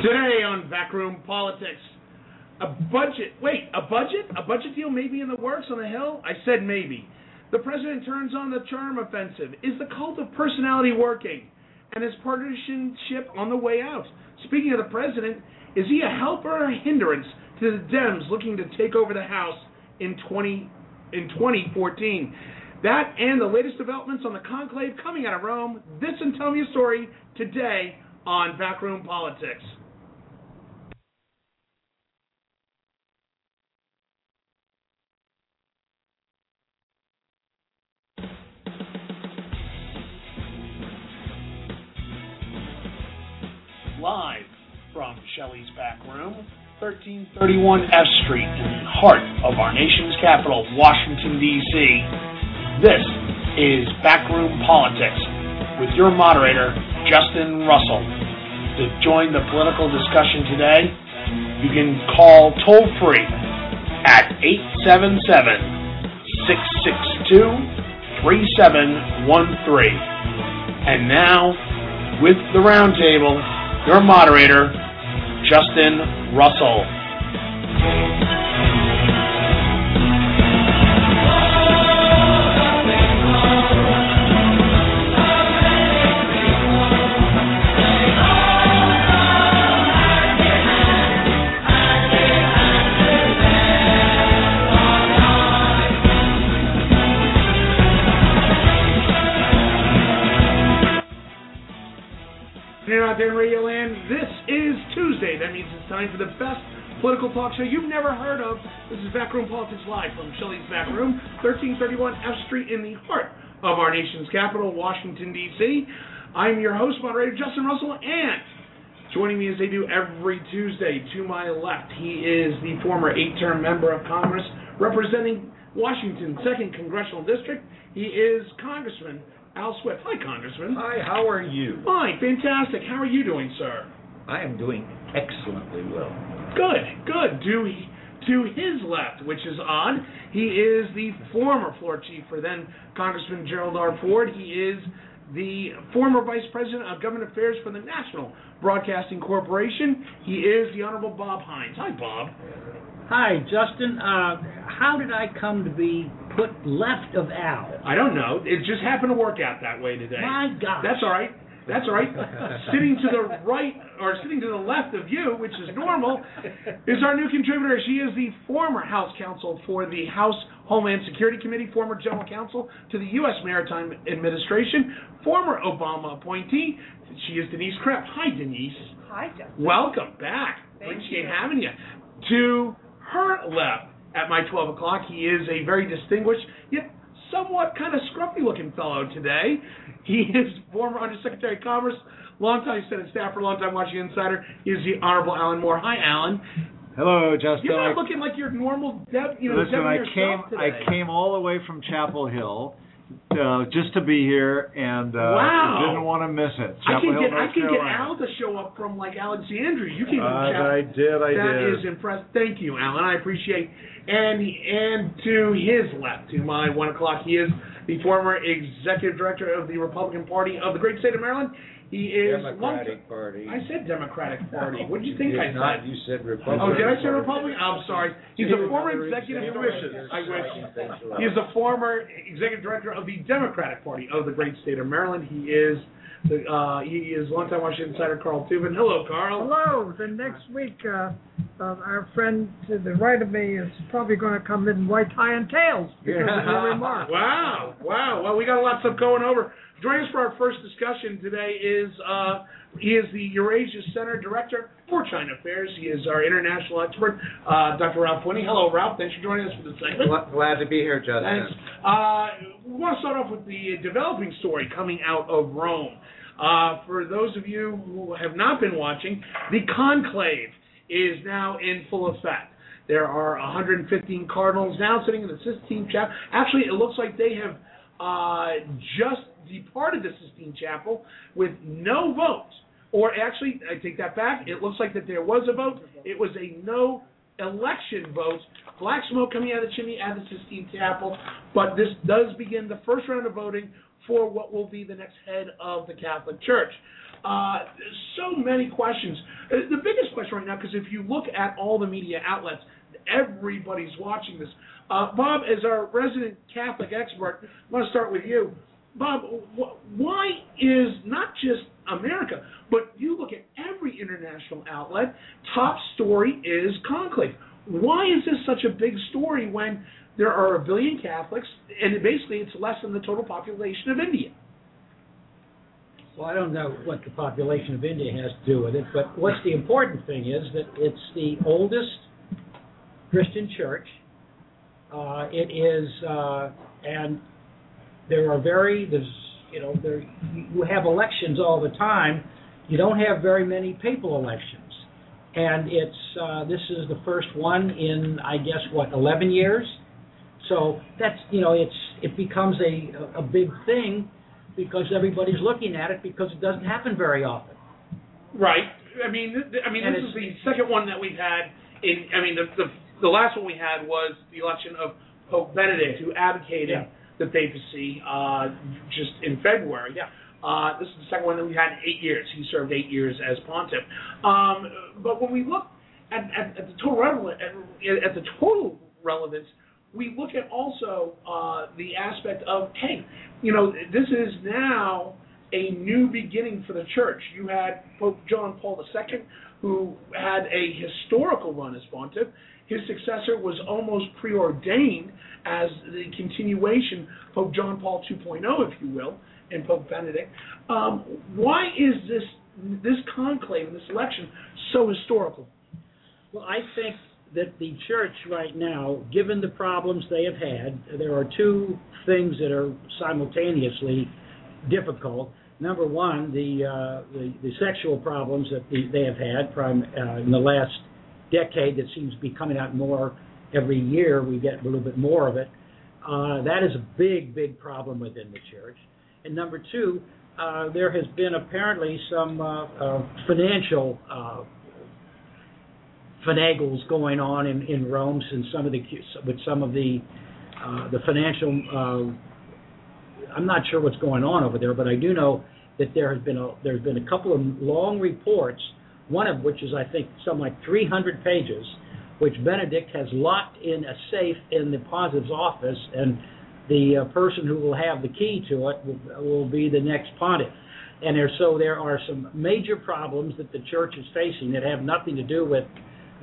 Today on Backroom Politics, a budget deal may be in the works on the Hill? I said maybe. The president turns on the charm offensive. Is the cult of personality working? And is partisanship on the way out? Speaking of the president, is he a help or a hindrance to the Dems looking to take over the House in 2014? That and the latest developments on the conclave coming out of Rome. This and Tell Me a Story today on Backroom Politics. Live from Shelley's Back Room, 1331 F Street, in the heart of our nation's capital, Washington, D.C. This is Backroom Politics with your moderator, Justin Russell. To join the political discussion today, you can call toll-free at 877-662-3713. And now, with the roundtable, your moderator, Justin Russell. You're out there in Radio Land. This is Tuesday. That means it's time for the best political talk show you've never heard of. This is Backroom Politics Live from Shelley's Back Room, 1331 F Street in the heart of our nation's capital, Washington, D.C. I'm your host, moderator, Justin Russell, and joining me as they do every Tuesday, to my left, he is the former 8-term member of Congress representing Washington's 2nd Congressional District. He is Congressman Al Swift. Hi, Congressman. Hi, how are you? Fine, fantastic. How are you doing, sir? I am doing excellently well. Good. To his left, which is odd, he is the former floor chief for then Congressman Gerald R. Ford. He is the former vice president of government affairs for the National Broadcasting Corporation. He is the Honorable Bob Hines. Hi, Bob. Hi, Justin. How did I come to be put left of Al? I don't know. It just happened to work out that way today. My gosh. That's all right. Sitting to the right, or sitting to the left of you, which is normal, is our new contributor. She is the former House counsel for the House Homeland Security Committee, former general counsel to the U.S. Maritime Administration, former Obama appointee. She is Denise Krepp. Hi, Denise. Hi, Justin. Welcome back. Appreciate having you. To her left, at my 12 o'clock, he is a very distinguished, yet somewhat kind of scruffy-looking fellow today. He is former Undersecretary of Commerce, longtime Senate staffer, longtime Washington insider. He is the Honorable Alan Moore. Hi, Alan. Hello, Justin. You're not looking like your normal Listen, I came all the way from Chapel Hill just to be here, and wow. Didn't want to miss it. I can get Al to show up from like Alexandria. You came from Chapel. I did. That is impressive. Thank you, Alan. I appreciate. And to his left, to my 1 o'clock, he is the former executive director of the Republican Party of the great state of Maryland. He is Democratic Party. I said Democratic Party. What did you think I said? You said Republican. Oh, did I say Republican? I'm sorry. He's a former executive director. I wish. He is the former executive director of the Democratic Party of the great state of Maryland. He is longtime Washington insider Carl Tubin. Hello, Carl. Hello. The next week, our friend to the right of me is probably going to come in white tie and tails because of your remarks. Wow. Well, we got a lot of stuff going over. Joining us for our first discussion today is he is the Eurasia Center Director for China Affairs. He is our international expert, Dr. Ralph Winnie. Hello, Ralph. Thanks for joining us for this segment. Glad to be here, Justin. Thanks. We want to start off with the developing story coming out of Rome. For those of you who have not been watching, the conclave is now in full effect. There are 115 cardinals now sitting in the Sistine Chapel. Actually, it looks like they have just departed the Sistine Chapel with no vote. Or actually, I take that back. It looks like that there was a vote. It was a no election vote. Black smoke coming out of the chimney at the Sistine Chapel. But this does begin the first round of voting for what will be the next head of the Catholic Church. So many questions. The biggest question right now, because if you look at all the media outlets, everybody's watching this. Bob, as our resident Catholic expert, I want to start with you. Bob, why is not just America, but you look at every international outlet, top story is conclave. Why is this such a big story when there are 1 billion Catholics, and basically it's less than the total population of India? Well, I don't know what the population of India has to do with it, but what's the important thing is that it's the oldest Christian church. It is, and there you have elections all the time. You don't have very many papal elections, and this is the first one in, I guess, 11 years. So that's, it becomes a big thing because everybody's looking at it because it doesn't happen very often. Right. I mean, this is the second one that we've had. The last one we had was the election of Pope Benedict, who abdicated the papacy just in February. Yeah. This is the second one that we've had in 8 years. He served 8 years as pontiff. But when we look at the total relevance, we look at also the aspect of, hey, this is now a new beginning for the church. You had Pope John Paul II, who had a historical run as pontiff. His successor was almost preordained as the continuation, Pope John Paul 2.0, if you will, and Pope Benedict. Why is this conclave and this election so historical? Well, I think that the church right now, given the problems they have had, there are two things that are simultaneously difficult. Number one, the sexual problems that they have had in the last decade that seems to be coming out more every year. We get a little bit more of it. That is a big, big problem within the church. And number two, there has been apparently some financial finagles going on in Rome with some of the financial. I'm not sure what's going on over there, but I do know that there's been a couple of long reports, one of which is, I think, something like 300 pages, which Benedict has locked in a safe in the pontiff's office, and the person who will have the key to it will be the next pontiff. And there are some major problems that the church is facing that have nothing to do with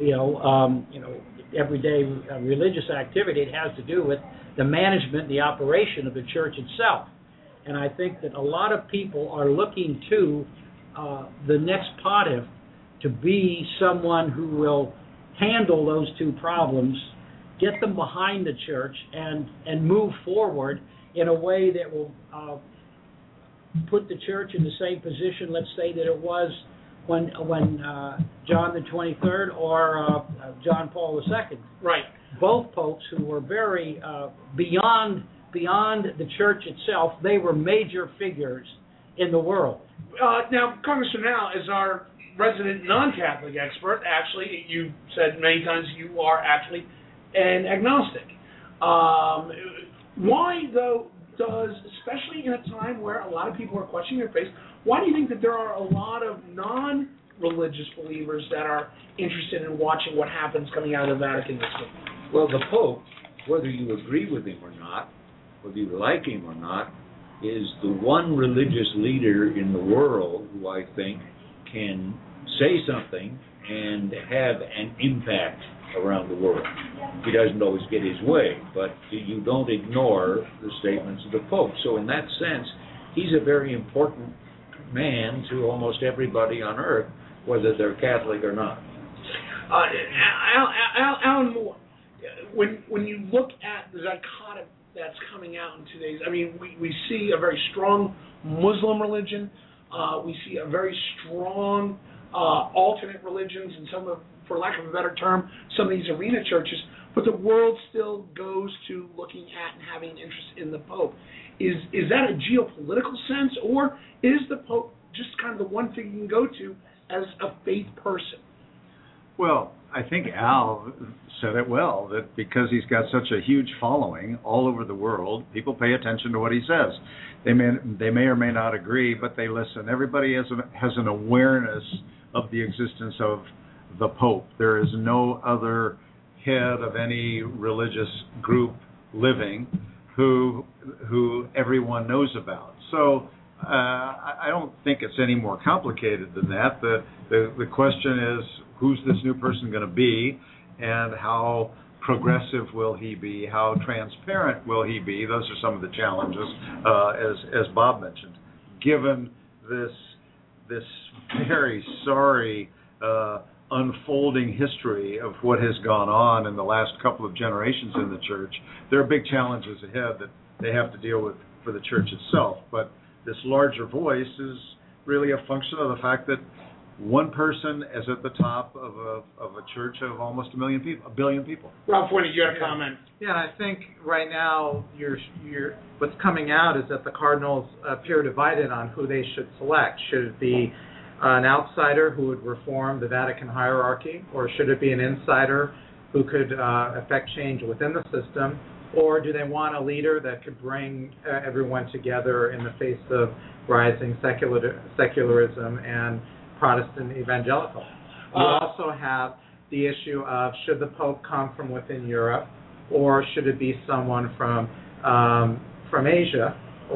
everyday religious activity. It has to do with the management, the operation of the church itself. And I think that a lot of people are looking to the next pontiff to be someone who will handle those two problems, get them behind the church, and move forward in a way that will put the church in the same position, let's say, that it was when John the 23rd or John Paul II. Right. Both popes who were very beyond the church itself. They were major figures in the world. Now, Congressman Al, as our resident non-Catholic expert, actually, you said many times you are actually an agnostic. Why, though, especially in a time where a lot of people are questioning their faith, why do you think that there are a lot of non-religious believers that are interested in watching what happens coming out of the Vatican this week? Well, the Pope, whether you agree with him or not, whether you like him or not, is the one religious leader in the world who I think can say something and have an impact around the world. He doesn't always get his way, but you don't ignore the statements of the Pope. So in that sense, he's a very important man to almost everybody on earth, whether they're Catholic or not. Alan Moore, when you look at the dichotomy that's coming out in today's, we see a very strong Muslim religion. We see a very strong alternate religions, and some of, for lack of a better term, some of these arena churches. But the world still goes to looking at and having interest in the Pope. Is that a geopolitical sense, or is the Pope just kind of the one thing you can go to as a faith person? Well, I think Al said it well, that because he's got such a huge following all over the world, people pay attention to what he says. They may or may not agree, but they listen. Everybody has an awareness of the existence of the Pope. There is no other head of any religious group living who everyone knows about. So I don't think it's any more complicated than that. The question is, who's this new person going to be, and how progressive will he be? How transparent will he be? Those are some of the challenges, as Bob mentioned. Given this very sorry unfolding history of what has gone on in the last couple of generations in the church, there are big challenges ahead that they have to deal with for the church itself. But this larger voice is really a function of the fact that one person is at the top of a church of almost 1 billion people. Rob Forney, you had a comment. Yeah, I think right now what's coming out is that the Cardinals appear divided on who they should select. Should it be an outsider who would reform the Vatican hierarchy, or should it be an insider who could affect change within the system, or do they want a leader that could bring everyone together in the face of rising secularism and Protestant evangelical? You also have the issue of, should the Pope come from within Europe, or should it be someone from Asia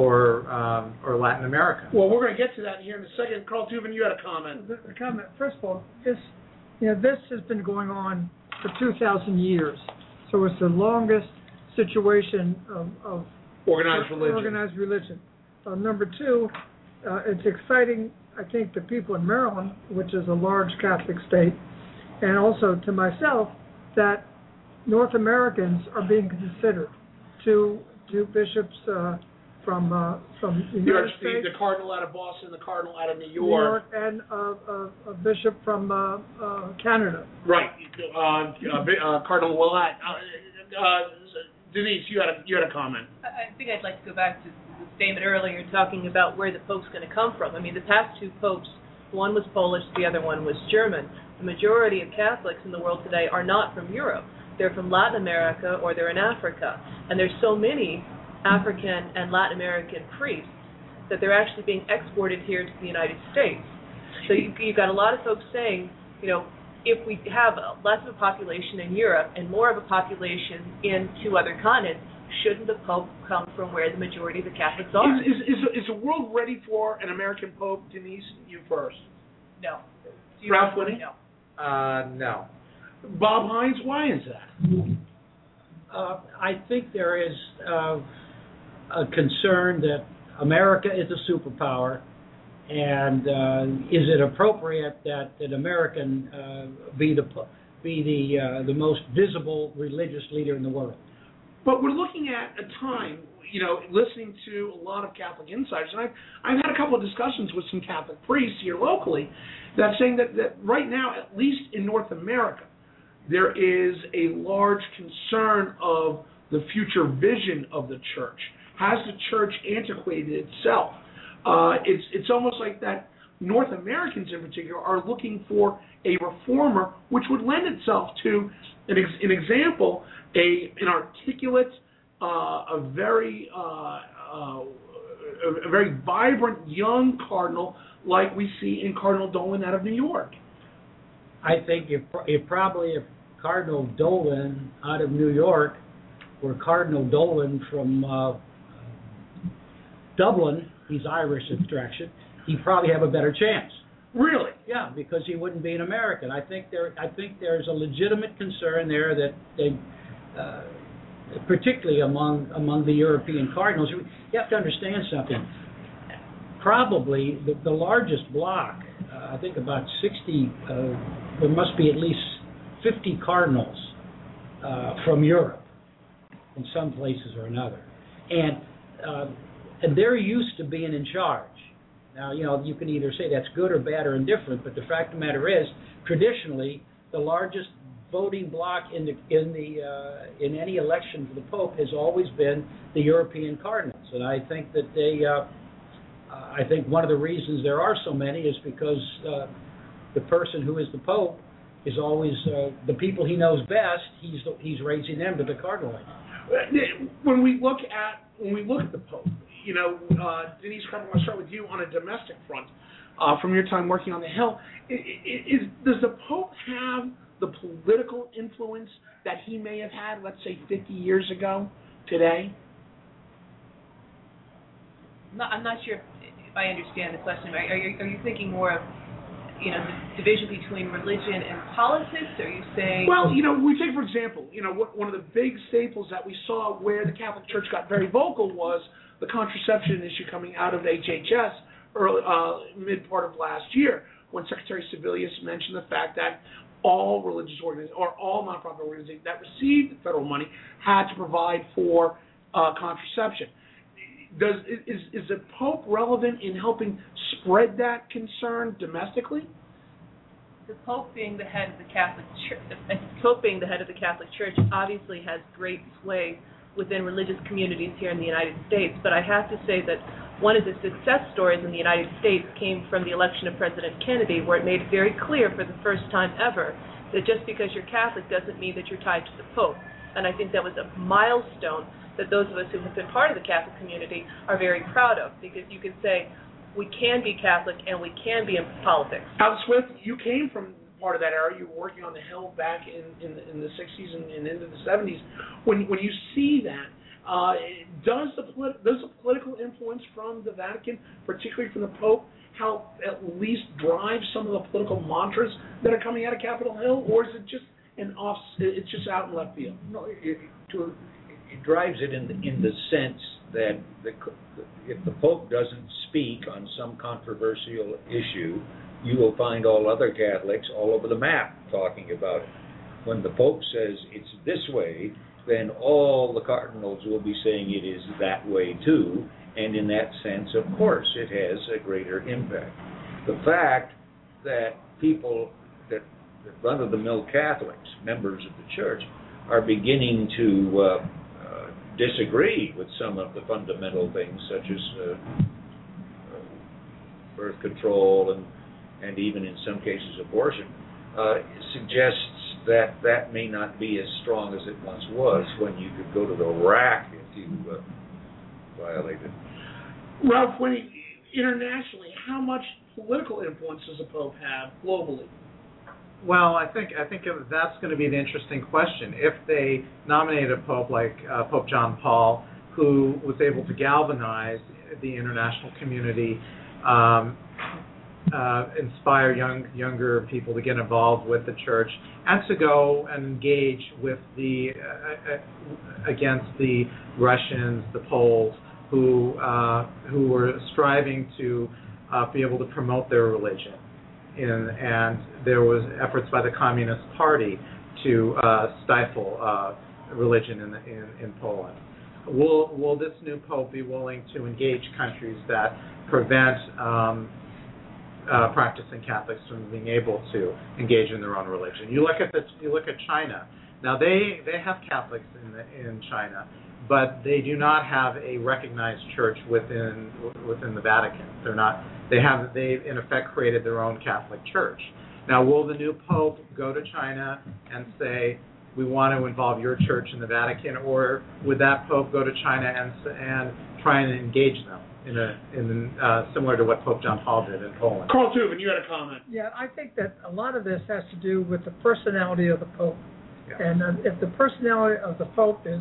or Latin America? Well, we're going to get to that here in a second. Carl Tubin, you had a comment. The comment, first of all, this has been going on for 2,000 years, so it's the longest situation of organized religion. Organized religion. Number two, it's exciting, I think, to people in Maryland, which is a large Catholic state, and also to myself, that North Americans are being considered. Two bishops from the United States, the cardinal out of Boston, the cardinal out of New York, and a bishop from Canada. Right, Cardinal Willett. Denise, you had a comment. I think I'd like to go back to the statement earlier talking about where the Pope's going to come from. I mean, the past two popes, one was Polish, the other one was German. The majority of Catholics in the world today are not from Europe. They're from Latin America, or they're in Africa. And there's so many African and Latin American priests that they're actually being exported here to the United States. So you've got a lot of folks saying, if we have less of a population in Europe and more of a population in two other continents, shouldn't the Pope come from where the majority of the Catholics are? Is the world ready for an American Pope? Denise, you first. No. Ralph Whitney? No. No. Bob Hines, why is that? I think there is a concern that America is a superpower, and is it appropriate that an American be the most visible religious leader in the world? But we're looking at a time, listening to a lot of Catholic insiders, and I've had a couple of discussions with some Catholic priests here locally that saying that right now, at least in North America, there is a large concern of the future vision of the church. Has the church antiquated itself? It's almost like that North Americans in particular are looking for a reformer, which would lend itself to an example, an articulate, a very vibrant young cardinal like we see in Cardinal Dolan out of New York. I think if Cardinal Dolan out of New York were Cardinal Dolan from Dublin, he's Irish extraction, he'd probably have a better chance. Really? Yeah, because he wouldn't be an American. I think there's a legitimate concern there that particularly among the European cardinals, you have to understand something. Probably the largest bloc, I think about 60, there must be at least 50 cardinals from Europe in some places or another. And they're used to being in charge. Now, you can either say that's good or bad or indifferent, but the fact of the matter is, traditionally, the largest voting bloc in any election for the Pope has always been the European cardinals. And I think that I think one of the reasons there are so many is because the person who is the Pope is always the people he knows best. He's raising them to the cardinal line. When we look at the Pope, Denise, I want to start with you on a domestic front. From your time working on the Hill, does the Pope have the political influence that he may have had, let's say, 50 years ago today? I'm not sure if I understand the question. Are you thinking more of the division between religion and politics? Or are you saying? Well, we take for example, one of the big staples that we saw where the Catholic Church got very vocal was the contraception issue coming out of HHS early mid part of last year, when Secretary Sebelius mentioned the fact that all religious organizations or all nonprofit organizations that received federal money had to provide for contraception. Is the Pope relevant in helping spread that concern domestically? The Pope being the head of the Catholic Church, obviously has great sway within religious communities here in the United States. But I have to say that one of the success stories in the United States came from the election of President Kennedy, where it made it very clear for the first time ever that just because you're Catholic doesn't mean that you're tied to the Pope. And I think that was a milestone that those of us who have been part of the Catholic community are very proud of, because you can say we can be Catholic and we can be in politics. Al Swift, you came from part of that era. You were working on the Hill back in the 60s and into the 70s. When you see that, does the political influence from the Vatican, particularly from the Pope, help at least drive some of the political mantras that are coming out of Capitol Hill, or is it just it's just out in left field? No, it drives it in the sense that if the Pope doesn't speak on some controversial issue, you will find all other Catholics all over the map talking about it. When the Pope says it's this way, then all the cardinals will be saying it is that way too, and in that sense, of course, it has a greater impact. The fact that people that run-of-the-mill Catholics, members of the Church, are beginning to disagree with some of the fundamental things, such as birth control and even in some cases abortion, suggests that may not be as strong as it once was, when you could go to the rack if you violated. Ralph, internationally, how much political influence does the Pope have globally? Well, I think that's going to be the interesting question. If they nominate a pope like Pope John Paul, who was able to galvanize the international community, inspire younger people to get involved with the church, and to go and engage with against the Russians, the Poles, who were striving to be able to promote their religion. And there was efforts by the Communist Party to stifle religion in Poland. Will this new pope be willing to engage countries that prevent practicing Catholics from being able to engage in their own religion? You look at China. Now they have Catholics in China, but they do not have a recognized church within the Vatican. They've in effect created their own Catholic Church. Now, will the new Pope go to China and say, we want to involve your church in the Vatican, or would that Pope go to China and try and engage them in similar to what Pope John Paul did in Poland? Carl Tubin, you had a comment. Yeah, I think that a lot of this has to do with the personality of the Pope. Yeah. And if the personality of the Pope is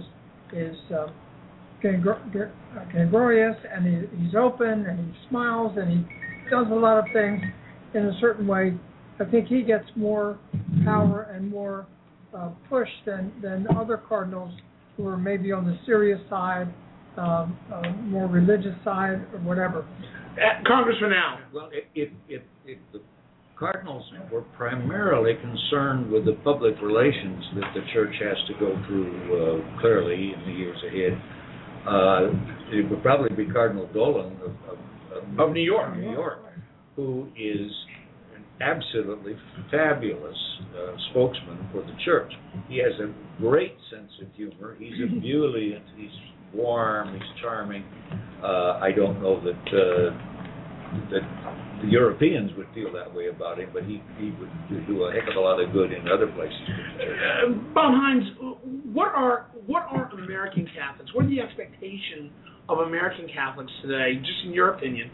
congruous, and he's open, and he smiles, and he does a lot of things in a certain way, I think he gets more power and more push than other cardinals who are maybe on the serious side, more religious side, or whatever. Congressman Al. Well, if the cardinals were primarily concerned with the public relations that the church has to go through clearly in the years ahead, it would probably be Cardinal Dolan of New York. Who is an absolutely fabulous spokesman for the church. He has a great sense of humor. He's ebullient. He's warm. He's charming. I don't know that that the Europeans would feel that way about him, but he would do a heck of a lot of good in other places. Bob Hines, what are American Catholics? What are the expectations of American Catholics today, just in your opinion,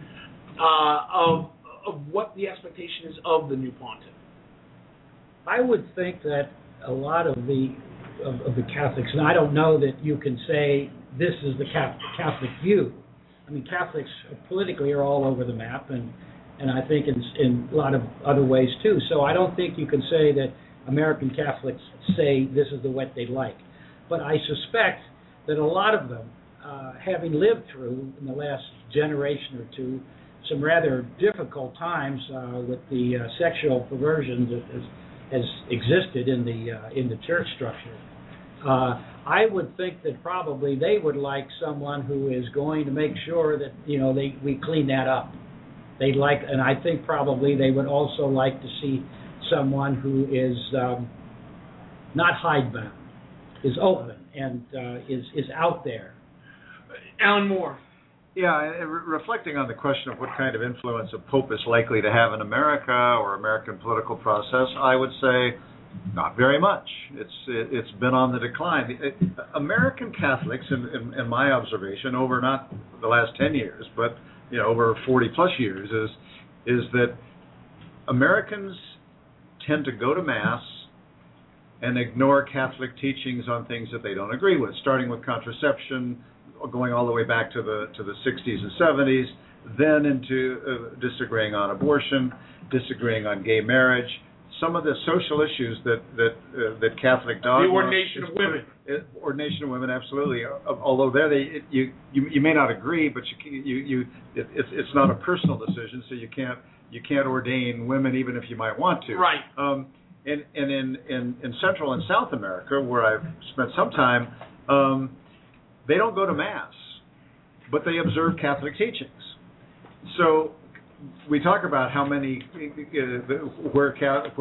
of what the expectation is of the new pontiff? I would think that a lot of the Catholics, and I don't know that you can say this is the Catholic view. I mean, Catholics politically are all over the map, and I think in a lot of other ways too. So I don't think you can say that American Catholics say this is the what they like. But I suspect that a lot of them, having lived through in the last generation or two some rather difficult times with the sexual perversion that has existed in the church structure, I would think that probably they would like someone who is going to make sure that we clean that up. They'd like, and I think probably they would also like to see someone who is not hidebound, is open, and is out there. Alan Moore. Yeah, reflecting on the question of what kind of influence a pope is likely to have in America or American political process, I would say not very much. It's been on the decline. American Catholics, in my observation, over not the last 10 years, but over 40 plus years, is that Americans tend to go to Mass and ignore Catholic teachings on things that they don't agree with, starting with contraception, going all the way back to the 60s and 70s, then into disagreeing on abortion, disagreeing on gay marriage, some of the social issues that Catholic dogma. The ordination of women. Ordination of women, absolutely. Although there, you may not agree, but it's not a personal decision, so you can't ordain women even if you might want to. Right. And in Central and South America, where I've spent some time, they don't go to Mass, but they observe Catholic teachings. So we talk about how many where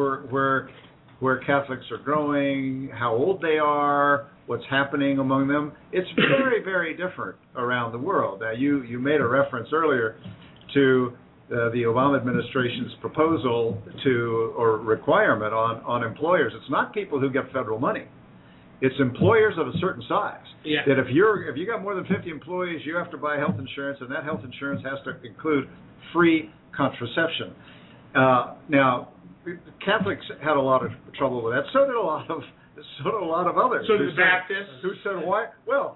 Catholics are growing, how old they are, what's happening among them. It's very, very different around the world. Now, you made a reference earlier to the Obama administration's proposal or requirement on employers. It's not people who get federal money. It's employers of a certain size. Yeah. That if you got more than 50 employees, you have to buy health insurance, and that health insurance has to include free contraception. Now, Catholics had a lot of trouble with that. So did a lot of others. So did the Baptists. Who said why? Well,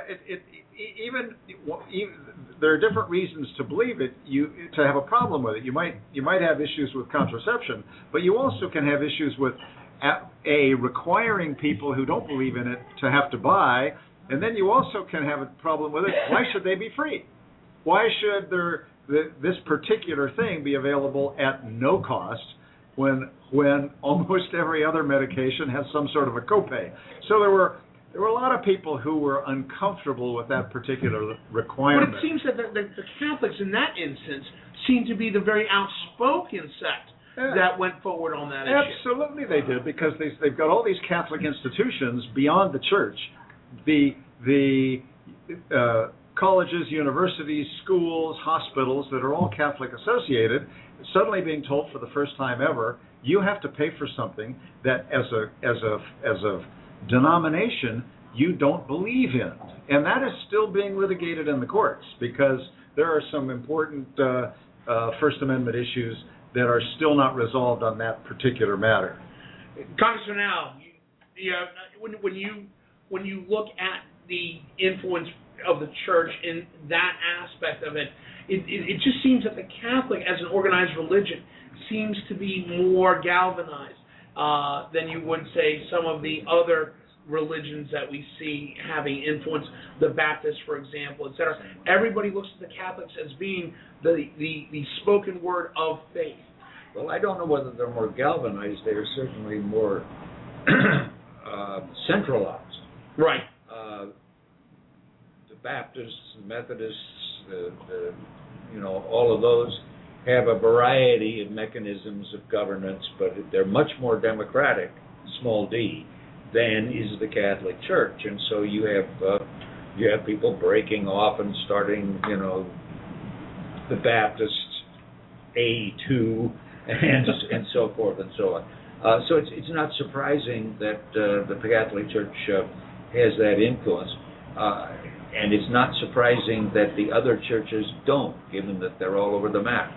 even there are different reasons to believe it. To have a problem with it. You might have issues with contraception, but you also can have issues with requiring people who don't believe in it to have to buy, and then you also can have a problem with it. Why should they be free? Why should this particular thing be available at no cost when almost every other medication has some sort of a copay? So there were a lot of people who were uncomfortable with that particular requirement. But it seems that the Catholics in that instance seem to be the very outspoken sect that went forward on that issue. Absolutely they did, because they've got all these Catholic institutions beyond the church. The colleges, universities, schools, hospitals that are all Catholic associated, suddenly being told for the first time ever, you have to pay for something that as a denomination you don't believe in. And that is still being litigated in the courts, because there are some important First Amendment issues that are still not resolved on that particular matter. Congressman Al, when you look at the influence of the church in that aspect of it, it just seems that the Catholic, as an organized religion, seems to be more galvanized than you would say some of the other religions that we see having influence, the Baptists, for example, etc. Everybody looks at the Catholics as being the spoken word of faith. Well, I don't know whether they're more galvanized. They are certainly more centralized. Right. The Baptists, the Methodists, all of those have a variety of mechanisms of governance, but they're much more democratic, small d, than is the Catholic Church. And so you have people breaking off and starting, the Baptists A2 and so forth and so on. So it's not surprising that the Catholic Church has that influence, and it's not surprising that the other churches don't, given that they're all over the map.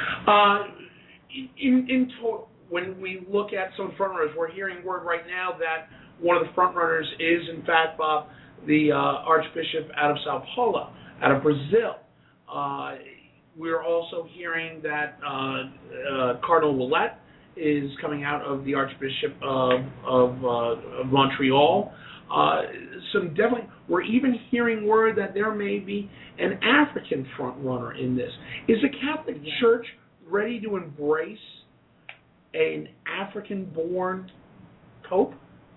When we look at some frontrunners, we're hearing word right now that one of the frontrunners is, in fact, Bob, the Archbishop out of Sao Paulo, out of Brazil. We're also hearing that Cardinal Ouellet is coming out of the Archbishop of Montreal. We're even hearing word that there may be an African frontrunner in this. Is the Catholic Church ready to embrace an African-born Pope?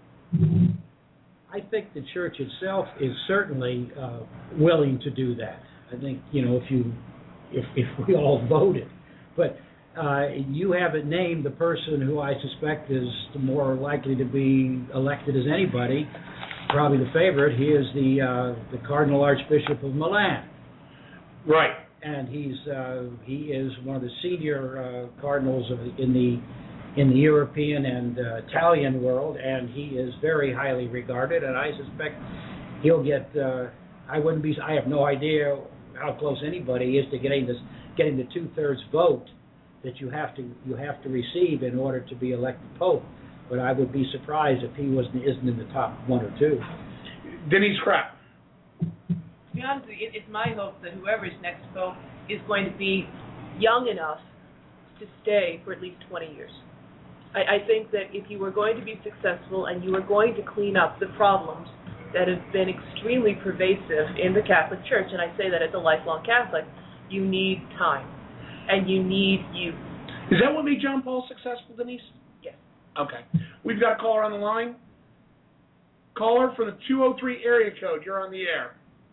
I think the Church itself is certainly willing to do that. I think, if we all voted, but you haven't named the person who I suspect is more likely to be elected as anybody. Probably the favorite. He is the Cardinal Archbishop of Milan. Right. And he is one of the senior cardinals in the European and Italian world, and he is very highly regarded. And I suspect he'll get. I have no idea how close anybody is to getting the 2/3 vote that you have to receive in order to be elected Pope. But I would be surprised if he isn't in the top 1 or 2. Denise Krapp. To be honest with you, it's my hope that whoever is next Pope is going to be young enough to stay for at least 20 years. I think that if you were going to be successful and you were going to clean up the problems that have been extremely pervasive in the Catholic Church, and I say that as a lifelong Catholic, you need time and you need youth. Is that what made John Paul successful, Denise? Yes. Okay. We've got a caller on the line. Caller for the 203 area code. You're on the air.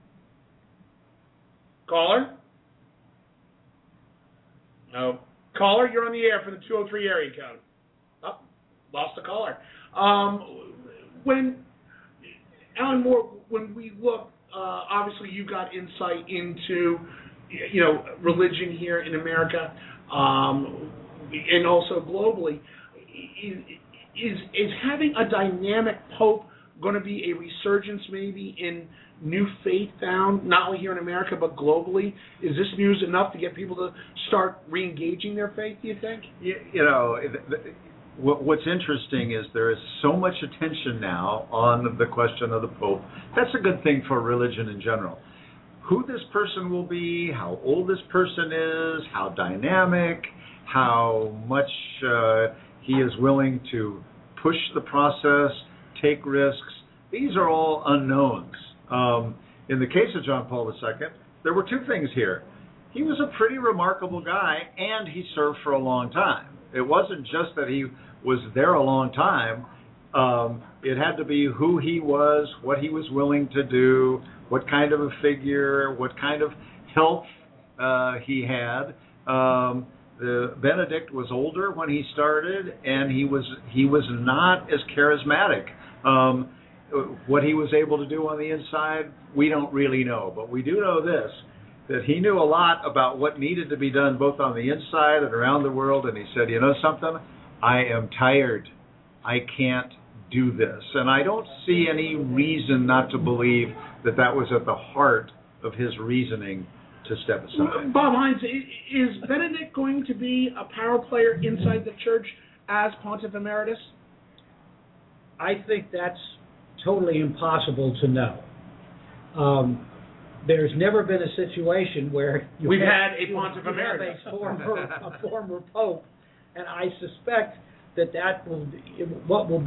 Caller? No. Caller, you're on the air for the 203 area code. Oh, lost the caller. When Alan Moore, when we look, obviously you got insight into, religion here in America, and also globally. Is having a dynamic pope going to be a resurgence maybe in new faith found, not only here in America but globally? Is this news enough to get people to start re-engaging their faith, do you think? What's interesting is there is so much attention now on the question of the Pope. That's a good thing for religion in general. Who this person will be, how old this person is, how dynamic, how much he is willing to push the process, take risks. These are all unknowns. In the case of John Paul II, there were 2 things here. He was a pretty remarkable guy, and he served for a long time. It wasn't just that he was there a long time. It had to be who he was, what he was willing to do, what kind of a figure, what kind of health he had. Benedict was older when he started, and he was not as charismatic. What he was able to do on the inside, we don't really know. But we do know this, that he knew a lot about what needed to be done both on the inside and around the world, and he said, you know something? I am tired. I can't do this. And I don't see any reason not to believe that was at the heart of his reasoning to step aside. Bob Hines, is Benedict going to be a power player inside the church as Pontiff Emeritus? I think that's totally impossible to know. There's never been a situation where we've had a Pontiff Emeritus, a former pope, and I suspect that what will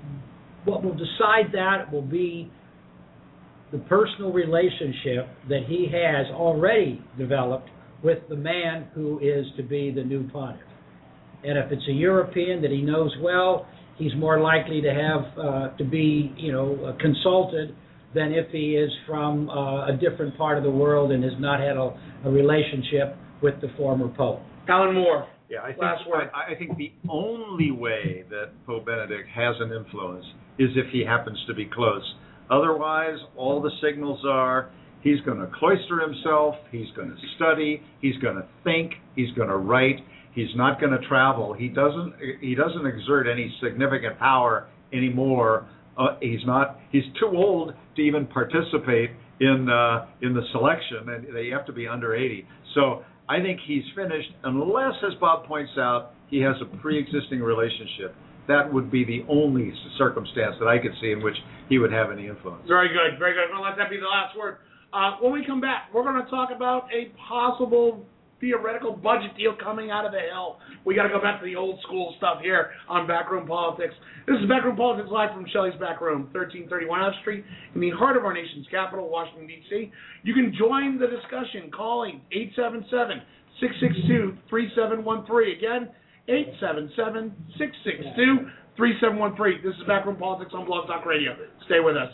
decide that will be the personal relationship that he has already developed with the man who is to be the new pontiff. And if it's a European that he knows well, he's more likely to have to be, consulted than if he is from a different part of the world and has not had a relationship with the former pope. Alan Moore. Yeah, I think the only way that Pope Benedict has an influence is if he happens to be close. Otherwise, all the signals are He's going to cloister himself. He's going to study. He's going to think. He's going to write. He's not going to travel. He doesn't exert any significant power anymore. He's too old to even participate in the selection, and they have to be under 80. So I think he's finished, unless, as Bob points out, he has a pre-existing relationship. That would be the only circumstance that I could see in which he would have any influence. Very good, very good. We'll let that be the last word. When we come back, we're going to talk about a possible theoretical budget deal coming out of the Hill. We got to go back to the old school stuff here on Backroom Politics. This is Backroom Politics live from Shelley's Back Room, 1331 F Street, in the heart of our nation's capital, Washington, D.C. You can join the discussion calling 877-662-3713. Again, 877-662-3713. This is Backroom Politics on Blog Talk Radio. Stay with us.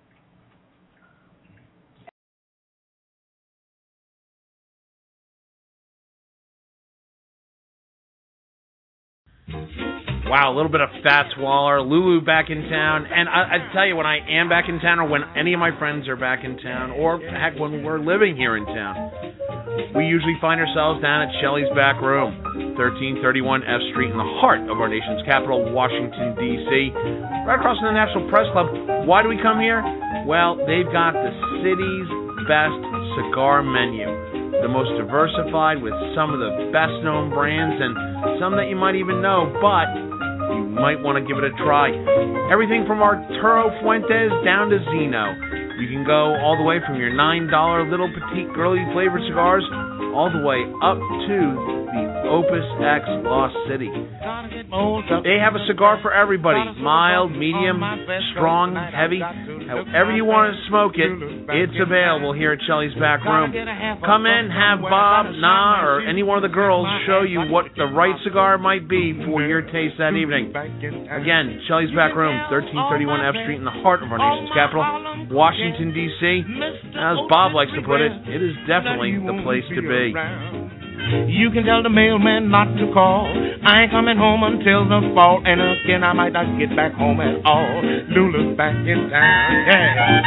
Wow, a little bit of Fats Waller, Lulu back in town, and I tell you, when I am back in town, or when any of my friends are back in town, or heck, when we're living here in town, we usually find ourselves down at Shelley's Back Room, 1331 F Street, in the heart of our nation's capital, Washington, D.C., right across from the National Press Club. Why do we come here? Well, they've got the city's best cigar menu, the most diversified, with some of the best-known brands and some that you might even know, but you might want to give it a try. Everything from Arturo Fuentes down to Zeno. You can go all the way from your $9 little petite girly flavored cigars all the way up to the Opus X Lost City. They have a cigar for everybody, mild, medium, strong, heavy. However you want to smoke it, it's available here at Shelley's Back Room. Come in, have Bob, Na, or any one of the girls show you what the right cigar might be for your taste that evening. Again, Shelley's Back Room, 1331 F Street, in the heart of our nation's capital, Washington, D.C. As Bob likes to put it, it is definitely the place to be. You can tell the mailman not to call. I ain't coming home until the fall. And again, I might not get back home at all. Lula's back in town, yeah.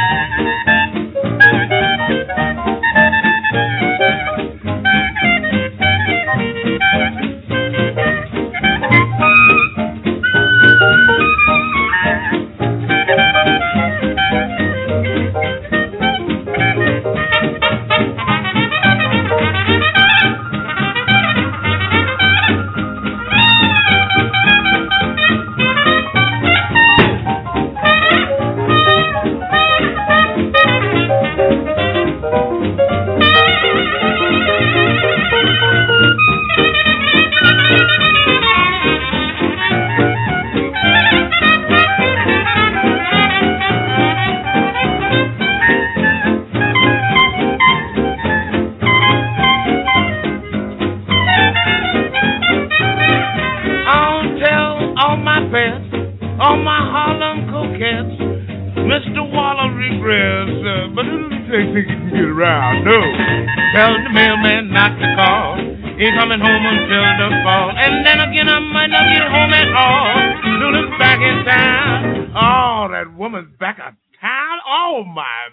Coming home until the fall, and then again I might not get home at all. Lula's back in town. Oh, that woman's back in town. Oh, my.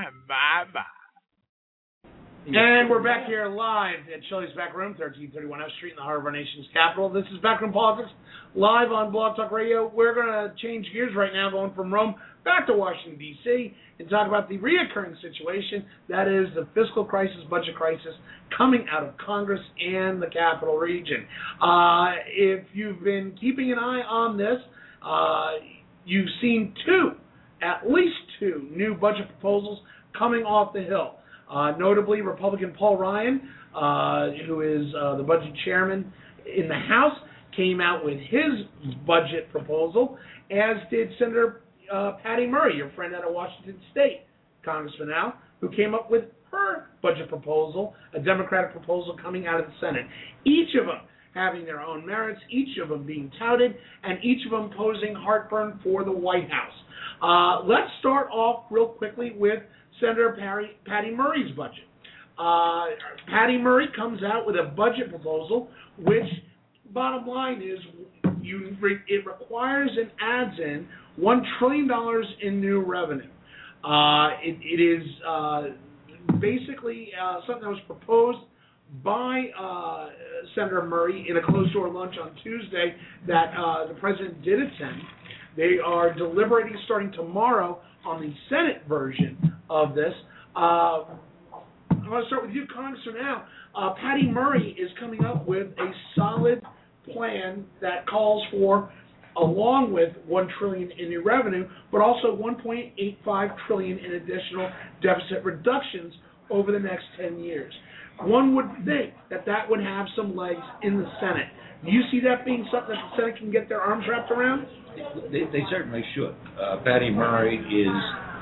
And we're back here live at Shelley's Back Room, 1331 F Street, in the heart of our nation's capital. This is Backroom Politics, live on Blog Talk Radio. We're going to change gears right now, going from Rome back to Washington, D.C., and talk about the reoccurring situation, that is the fiscal crisis, budget crisis, coming out of Congress and the Capital Region. If you've been keeping an eye on this, you've seen at least two new budget proposals coming off the Hill. Notably, Republican Paul Ryan, who is the budget chairman in the House, came out with his budget proposal, as did Senator Patty Murray, your friend out of Washington State, Congressman now, who came up with her budget proposal, a Democratic proposal coming out of the Senate. Each of them having their own merits, each of them being touted, and each of them posing heartburn for the White House. Let's start off real quickly with Senator Patty Murray's budget. Patty Murray comes out with a budget proposal which, bottom line is, it requires and adds in $1 trillion in new revenue. It is basically something that was proposed by Senator Murray in a closed-door lunch on Tuesday that the president did attend. They are deliberating starting tomorrow on the Senate version of this. I want to start with you, Congressman Al. Patty Murray is coming up with a solid plan that calls for, along with $1 trillion in new revenue, but also $1.85 trillion in additional deficit reductions over the next 10 years. One would think that that would have some legs in the Senate. Do you see that being something that the Senate can get their arms wrapped around? They certainly should. Patty Murray is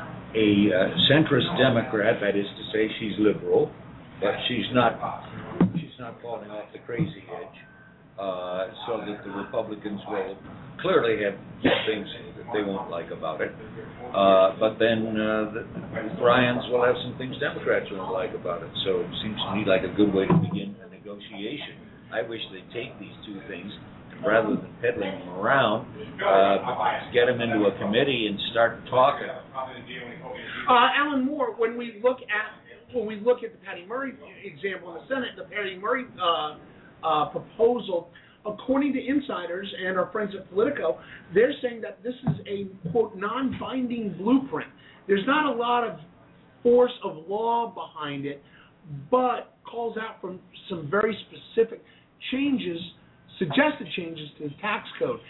a centrist Democrat, that is to say she's liberal, but she's not falling off the crazy edge, so that the Republicans will clearly have things that they won't like about it. But then the Ryans will have some things Democrats won't like about it. So it seems to me like a good way to begin a negotiation. I wish they'd take these two things, and rather than peddling them around, get them into a committee and start talking. Alan Moore, when we look at the Patty Murray example in the Senate, the Patty Murray proposal, according to insiders and our friends at Politico, they're saying that this is a, quote, non-binding blueprint. There's not a lot of force of law behind it, but calls out for some very specific changes, suggested changes to the tax code.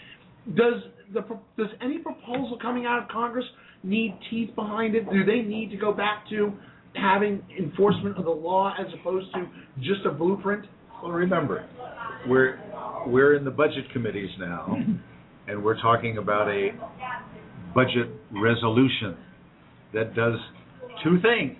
Does any proposal coming out of Congress need teeth behind it? Do they need to go back to having enforcement of the law as opposed to just a blueprint? Well, remember, we're in the budget committees now, and we're talking about a budget resolution that does two things.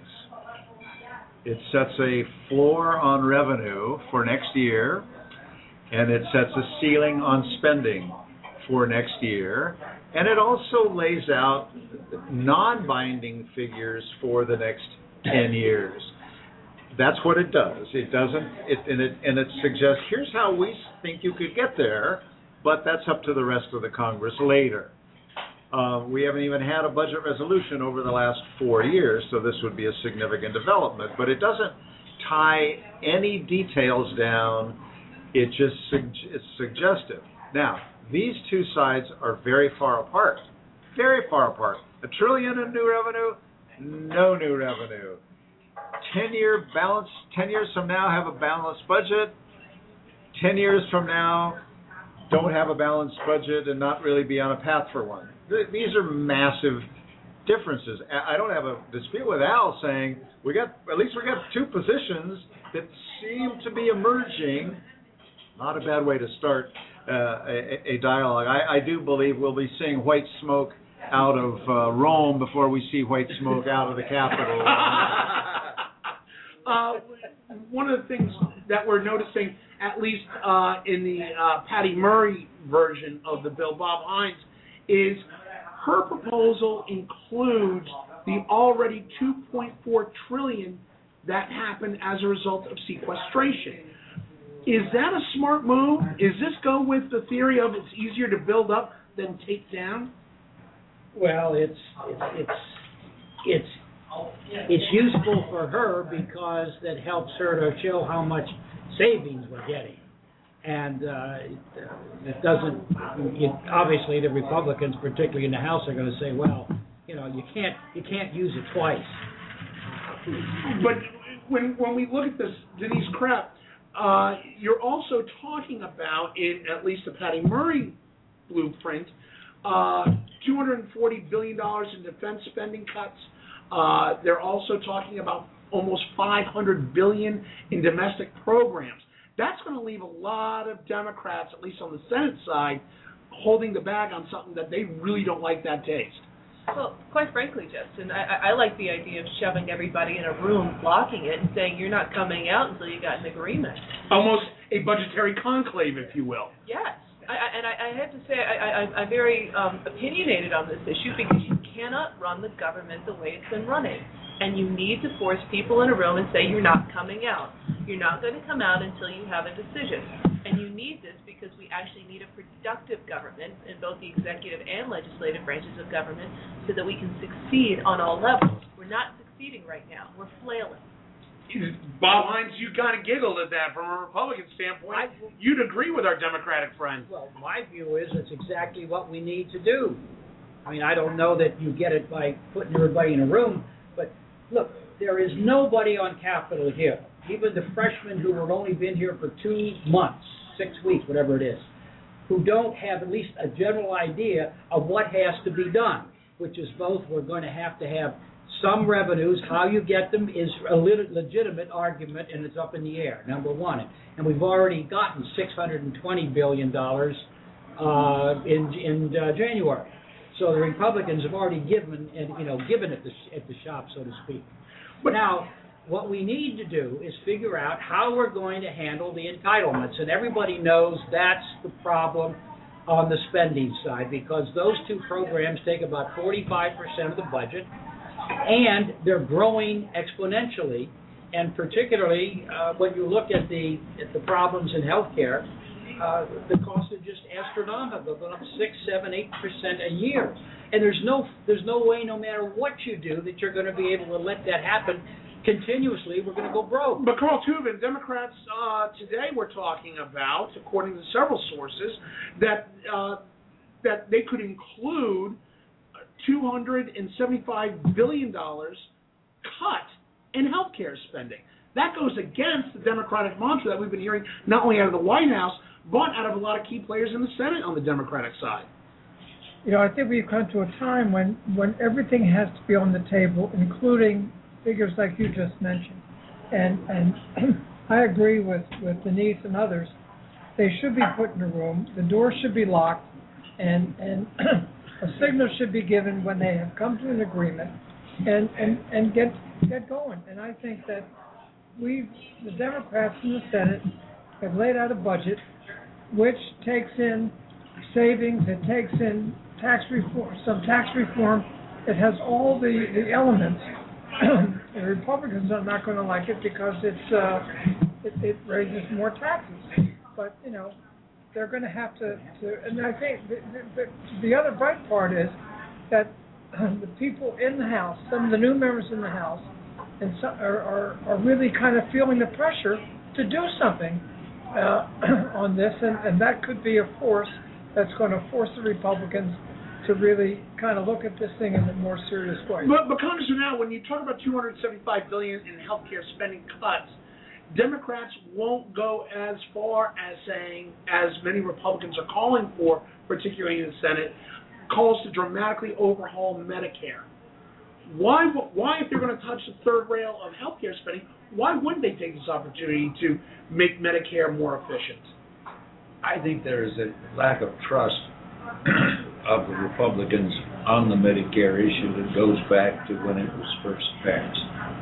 It sets a floor on revenue for next year, and it sets a ceiling on spending for next year, and it also lays out non-binding figures for the next 10 years. That's what it does. It doesn't, and it suggests, here's how we think you could get there, but that's up to the rest of the Congress later. We haven't even had a budget resolution over the last 4 years, so this would be a significant development. But it doesn't tie any details down. It's suggestive. Now, these two sides are very far apart. Very far apart. $1 trillion in new revenue, no new revenue. 10-year balance, 10 years from now have a balanced budget. 10 years from now don't have a balanced budget and not really be on a path for one. These are massive differences. I don't have a dispute with Al saying we got two positions that seem to be emerging. Not a bad way to start a dialogue. I do believe we'll be seeing white smoke out of Rome before we see white smoke out of the Capitol. One of the things that we're noticing, at least in the Patty Murray version of the bill, Bob Hines, is her proposal includes the already $2.4 trillion that happened as a result of sequestration. Is that a smart move? Is this go with the theory of it's easier to build up than take down? Well, it's useful for her because that helps her to show how much savings we're getting. And it doesn't, obviously the Republicans, particularly in the House, are going to say, well, you can't use it twice. But when we look at this, Denise Krepp, you're also talking about, in at least the Patty Murray blueprint, $240 billion in defense spending cuts. They're also talking about almost $500 billion in domestic programs. That's going to leave a lot of Democrats, at least on the Senate side, holding the bag on something that they really don't like that taste. Well, quite frankly, Justin, I like the idea of shoving everybody in a room, blocking it, and saying you're not coming out until you got an agreement. Almost a budgetary conclave, if you will. Yes. I have to say I'm very opinionated on this issue because you cannot run the government the way it's been running. And you need to force people in a room and say you're not coming out. You're not going to come out until you have a decision. And you need this because we actually need a productive government in both the executive and legislative branches of government so that we can succeed on all levels. We're not succeeding right now. We're flailing. Bob Hines, you kind of giggled at that from a Republican standpoint. You'd agree with our Democratic friend. Well, my view is it's exactly what we need to do. I mean, I don't know that you get it by putting everybody in a room, but look, there is nobody on Capitol Hill, even the freshmen who have only been here for 2 months, 6 weeks, whatever it is, who don't have at least a general idea of what has to be done, which is both we're going to have some revenues. How you get them is a legitimate argument, and it's up in the air, number one. And we've already gotten $620 billion in January. So the Republicans have already given it at the shop, so to speak. But now, what we need to do is figure out how we're going to handle the entitlements, and everybody knows that's the problem on the spending side, because those two programs take about 45% of the budget, and they're growing exponentially. And particularly when you look at the problems in healthcare, the costs are just astronomical. They're going up 6, 7, 8% a year, and there's no way, no matter what you do, that you're going to be able to let that happen continuously. We're going to go broke. But Carl Tubin, Democrats today were talking about, according to several sources, that they could include $275 billion cut in health care spending. That goes against the Democratic mantra that we've been hearing not only out of the White House, but out of a lot of key players in the Senate on the Democratic side. You know, I think we've come to a time when everything has to be on the table, including figures like you just mentioned. And I agree with Denise and others. They should be put in a room. The door should be locked, and a signal should be given when they have come to an agreement, and get going. And I think that the Democrats in the Senate have laid out a budget which takes in savings, it takes in tax reform, some tax reform. It has all the elements. The Republicans are not going to like it because it raises more taxes. But you know, they're going to have to. And I think the other bright part is that the people in the House, some of the new members in the House, and some are really kind of feeling the pressure to do something on this, and that could be a force that's going to force the Republicans to really kind of look at this thing in a more serious way. But Congressman, now when you talk about $275 billion in healthcare spending cuts, Democrats won't go as far as saying, as many Republicans are calling for, particularly in the Senate, calls to dramatically overhaul Medicare. Why, if they're going to touch the third rail of healthcare spending, why wouldn't they take this opportunity to make Medicare more efficient? I think there is a lack of trust of the Republicans on the Medicare issue that goes back to when it was first passed.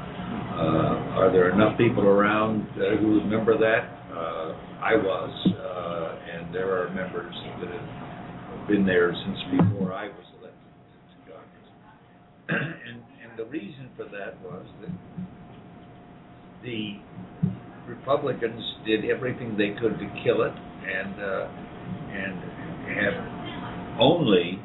Are there enough people around who remember that? I was, and there are members that have been there since before I was elected to Congress. And the reason for that was that the Republicans did everything they could to kill it, and have only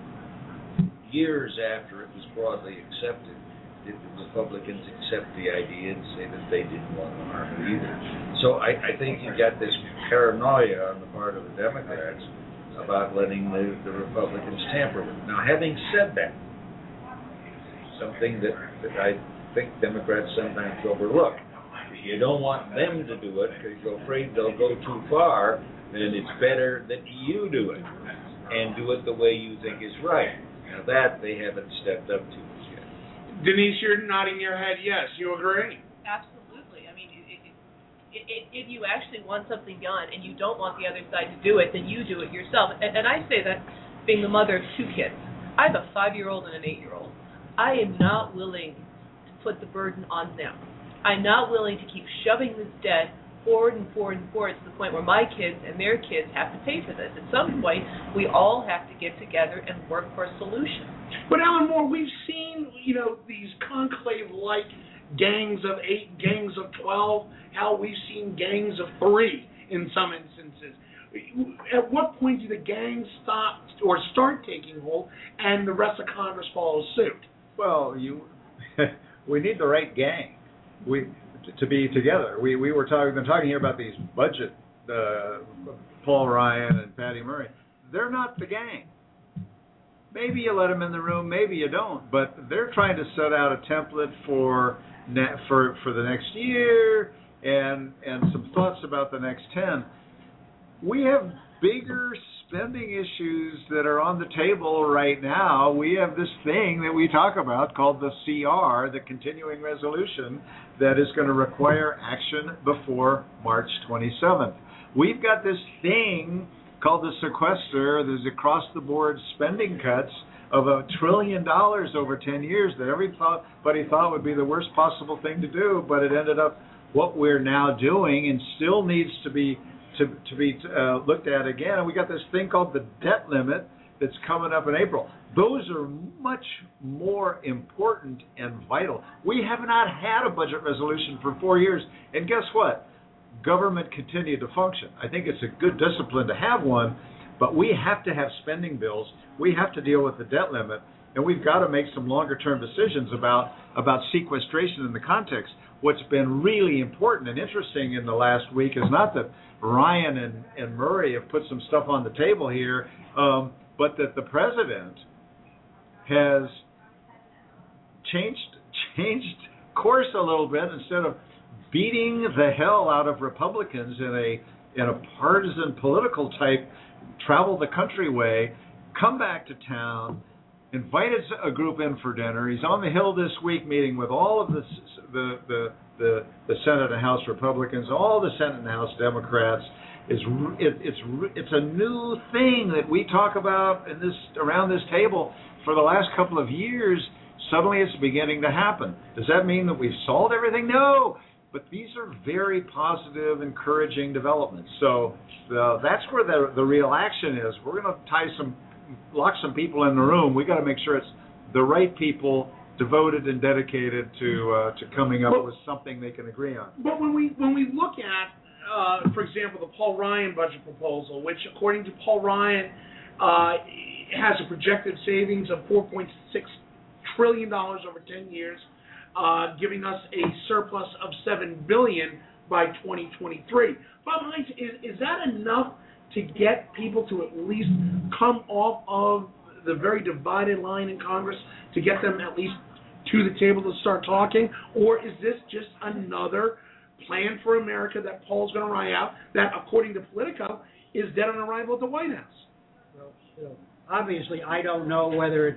years after it was broadly accepted did the Republicans accept the idea and say that they didn't want to harm it either. So I think you got this paranoia on the part of the Democrats about letting the Republicans tamper with it. Now, having said that, something that I think Democrats sometimes overlook. If you don't want them to do it because you're afraid they'll go too far, then it's better that you do it and do it the way you think is right. Now that they haven't stepped up to us yet. Denise, you're nodding your head yes. You agree? Absolutely. I mean, if you actually want something done and you don't want the other side to do it, then you do it yourself. And I say that being the mother of 2 kids. I have a 5-year-old and an 8-year-old. I am not willing to put the burden on them. I'm not willing to keep shoving this debt forward and forward and forward to the point where my kids and their kids have to pay for this. At some point, we all have to get together and work for a solution. But Alan Moore, we've seen, these conclave-like gangs of 8, gangs of 12. Hell, we've seen gangs of 3 in some instances. At what point do the gangs stop or start taking hold, and the rest of Congress follows suit? Well, we need the right gang. to be together. We were talking here about these budget, Paul Ryan and Patty Murray. They're not the gang. Maybe you let them in the room, maybe you don't, but they're trying to set out a template for the next year and some thoughts about the next 10. We have bigger spending issues that are on the table right now. We have this thing that we talk about called the CR, the continuing resolution, that is going to require action before March 27th. We've got this thing called the sequester. There's across-the-board spending cuts of $1 trillion over 10 years that everybody thought would be the worst possible thing to do, but it ended up what we're now doing and still needs to be looked at again. And we got this thing called the debt limit that's coming up in April. Those are much more important and vital. We have not had a budget resolution for 4 years, and guess what? Government continued to function. I think it's a good discipline to have one, but we have to have spending bills. We have to deal with the debt limit, and we've got to make some longer-term decisions about sequestration in the context. What's been really important and interesting in the last week is not that Ryan and Murray have put some stuff on the table here, but that the president has changed course a little bit. Instead of beating the hell out of Republicans in a partisan political type travel the country way, come back to town, invited a group in for dinner. He's on the Hill this week meeting with all of the Senate and House Republicans, all the Senate and House Democrats. It's a new thing that we talk about around this table for the last couple of years. Suddenly it's beginning to happen. Does that mean that we've solved everything? No. But these are very positive, encouraging developments. So that's where the real action is. We're going to lock some people in the room. We got to make sure it's the right people, devoted and dedicated to coming up with something they can agree on. But when we look at, for example, the Paul Ryan budget proposal, which according to Paul Ryan has a projected savings of $4.6 trillion over 10 years. Giving us a surplus of $7 billion by 2023. Bottom line, is that enough to get people to at least come off of the very divided line in Congress, to get them at least to the table to start talking? Or is this just another plan for America that Paul's going to write out that, according to Politico, is dead on arrival at the White House? Well, obviously, I don't know whether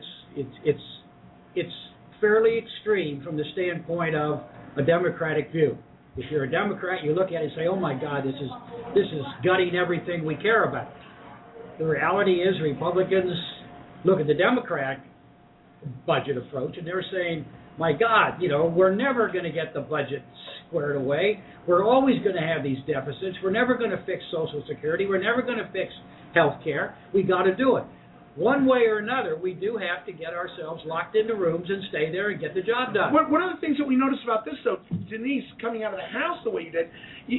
it's fairly extreme from the standpoint of a Democratic view. If you're a Democrat, you look at it and say, "Oh my God, this is gutting everything we care about." The reality is, Republicans look at the Democratic budget approach and they're saying, "My God, we're never going to get the budget squared away. We're always going to have these deficits. We're never going to fix Social Security. We're never going to fix health care. We got to do it." One way or another, we do have to get ourselves locked into rooms and stay there and get the job done. One of the things that we noticed about this, though, Denise, coming out of the House the way you did,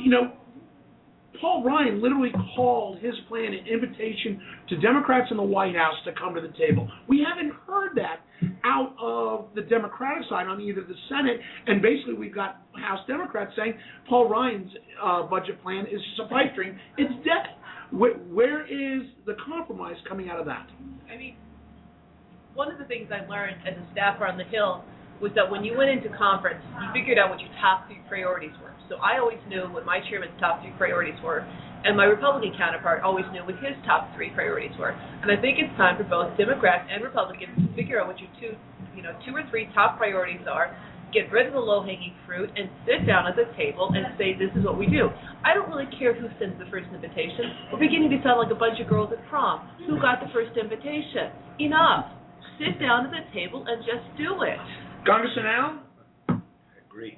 Paul Ryan literally called his plan an invitation to Democrats in the White House to come to the table. We haven't heard that out of the Democratic side on either the Senate, and basically we've got House Democrats saying Paul Ryan's budget plan is just a pipe dream. It's dead. Where is the compromise coming out of that? I mean, one of the things I learned as a staffer on the Hill was that when you went into conference, you figured out what your top 3 priorities were. So I always knew what my chairman's top 3 priorities were, and my Republican counterpart always knew what his top 3 priorities were. And I think it's time for both Democrats and Republicans to figure out what your two or three top priorities are, get rid of the low-hanging fruit, and sit down at the table and say, this is what we do. I don't really care who sends the first invitation. We're beginning to sound like a bunch of girls at prom. Who got the first invitation? Enough. Sit down at the table and just do it. Congressman Al? I agree.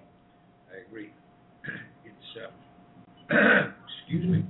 It's, excuse me.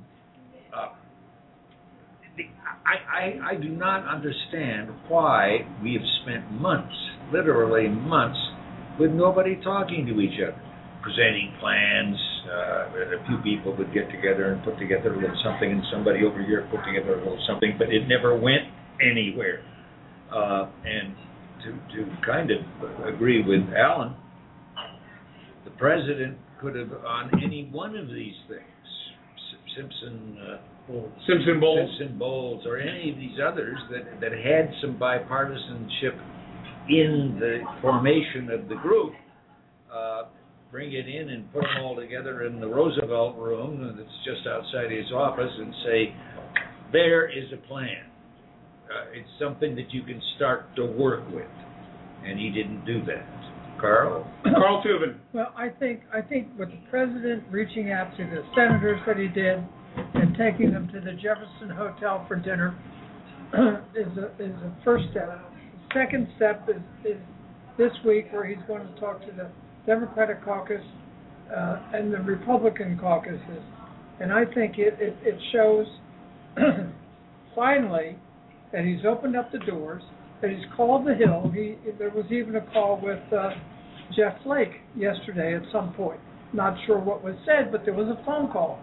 I do not understand why we have spent months, literally months, with nobody talking to each other, presenting plans. A few people would get together and put together a little something, and somebody over here put together a little something, but it never went anywhere. And to kind of agree with Alan, the president could have, on any one of these things, Simpson Bowles, or any of these others that had some bipartisanship in the formation of the group, bring it in and put them all together in the Roosevelt room that's just outside his office and say, there is a plan. It's something that you can start to work with. And he didn't do that. Carl Tubin. Well, I think with the president reaching out to the senators that he did and taking them to the Jefferson Hotel for dinner is a first step. The second step is this week, where he's going to talk to the Democratic caucus and the Republican caucuses, and I think it shows finally that he's opened up the doors, that he's called the Hill. There was even a call with Jeff Flake yesterday at some point. Not sure what was said, but there was a phone call.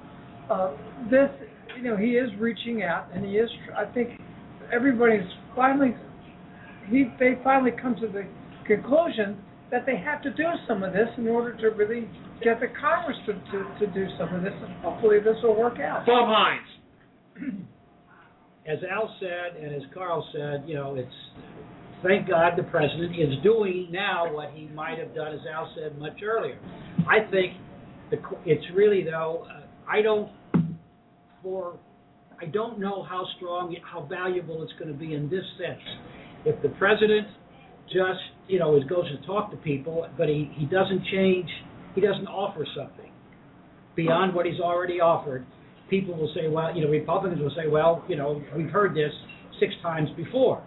He is reaching out, and he is. I think everybody's finally. They finally come to the conclusion that they have to do some of this in order to really get the Congress to do some of this, and hopefully this will work out. Bob Hines. As Al said and as Carl said, it's thank God the president is doing now what he might have done, as Al said, much earlier. I think it's really, though, I don't know how valuable it's going to be in this sense. If the president just, goes to talk to people, but he doesn't change, he doesn't offer something beyond what he's already offered, people will say, well, Republicans will say, well, we've heard this 6 times before.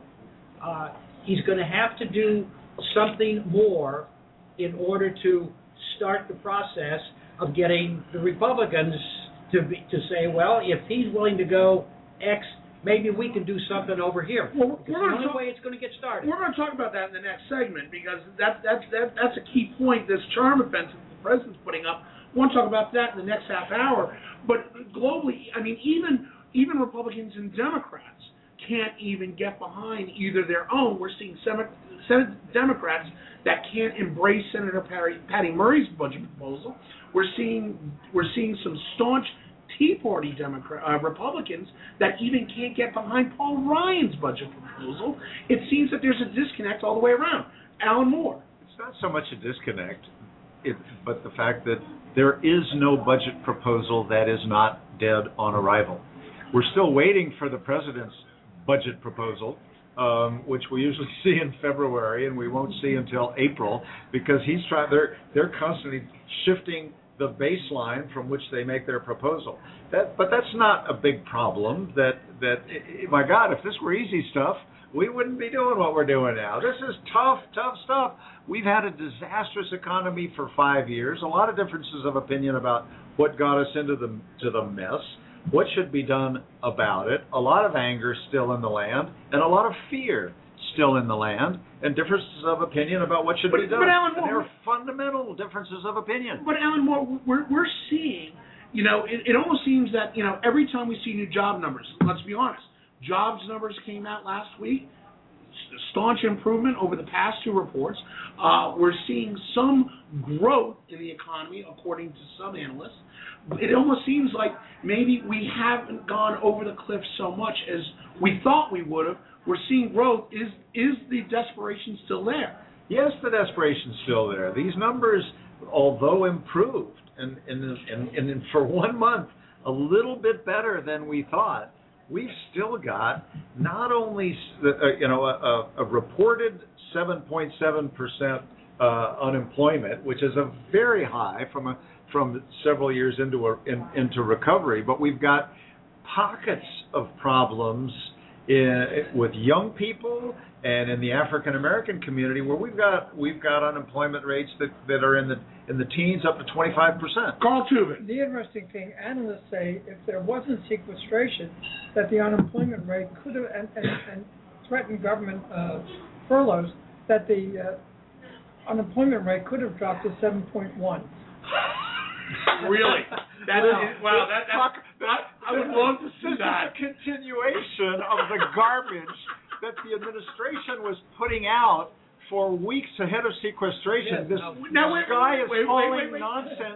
He's going to have to do something more in order to start the process of getting the Republicans to say, well, if he's willing to go X, maybe we can do something over here. Well, it's the only way it's going to get started. We're going to talk about that in the next segment, because that's a key point. This charm offensive the president's putting up. I want to talk about that in the next half hour. But globally, I mean, even Republicans and Democrats can't even get behind either their own. We're seeing Senate Democrats that can't embrace Senator Patty Murray's budget proposal. We're seeing some staunch Tea Party Republicans that even can't get behind Paul Ryan's budget proposal. It seems that there's a disconnect all the way around. Alan Moore. It's not so much a disconnect, but the fact that there is no budget proposal that is not dead on arrival. We're still waiting for the president's budget proposal, which we usually see in February, and we won't see until April, because they're constantly shifting the baseline from which they make their proposal. But that's not a big problem. My God, if this were easy stuff, we wouldn't be doing what we're doing now. This is tough stuff. We've had a disastrous economy for 5 years, a lot of differences of opinion about what got us into the mess, what should be done about it, a lot of anger still in the land, and a lot of fear still in the land, and differences of opinion about what should be done. But Alan Moore, there are fundamental differences of opinion. But Alan Moore, we're seeing, it almost seems that, every time we see new job numbers, let's be honest, jobs numbers came out last week, staunch improvement over the past 2 reports. We're seeing some growth in the economy, according to some analysts. It almost seems like maybe we haven't gone over the cliff so much as we thought we would have. We're seeing growth. Is the desperation still there? Yes, the desperation's still there. These numbers, although improved, and for 1 month, a little bit better than we thought, we've still got not only a reported 7.7% unemployment, which is a very high from several years into recovery, but we've got pockets of problems with young people and in the African American community where we've got unemployment rates that are in the teens up to 25%. Carl Tubin. The interesting thing, analysts say, if there wasn't sequestration, that the unemployment rate could have and threatened government furloughs, that the unemployment rate could have dropped to 7.1. Really? I would love to see that. This is a continuation of the garbage that the administration was putting out for weeks ahead of sequestration. Yes, This guy is calling nonsense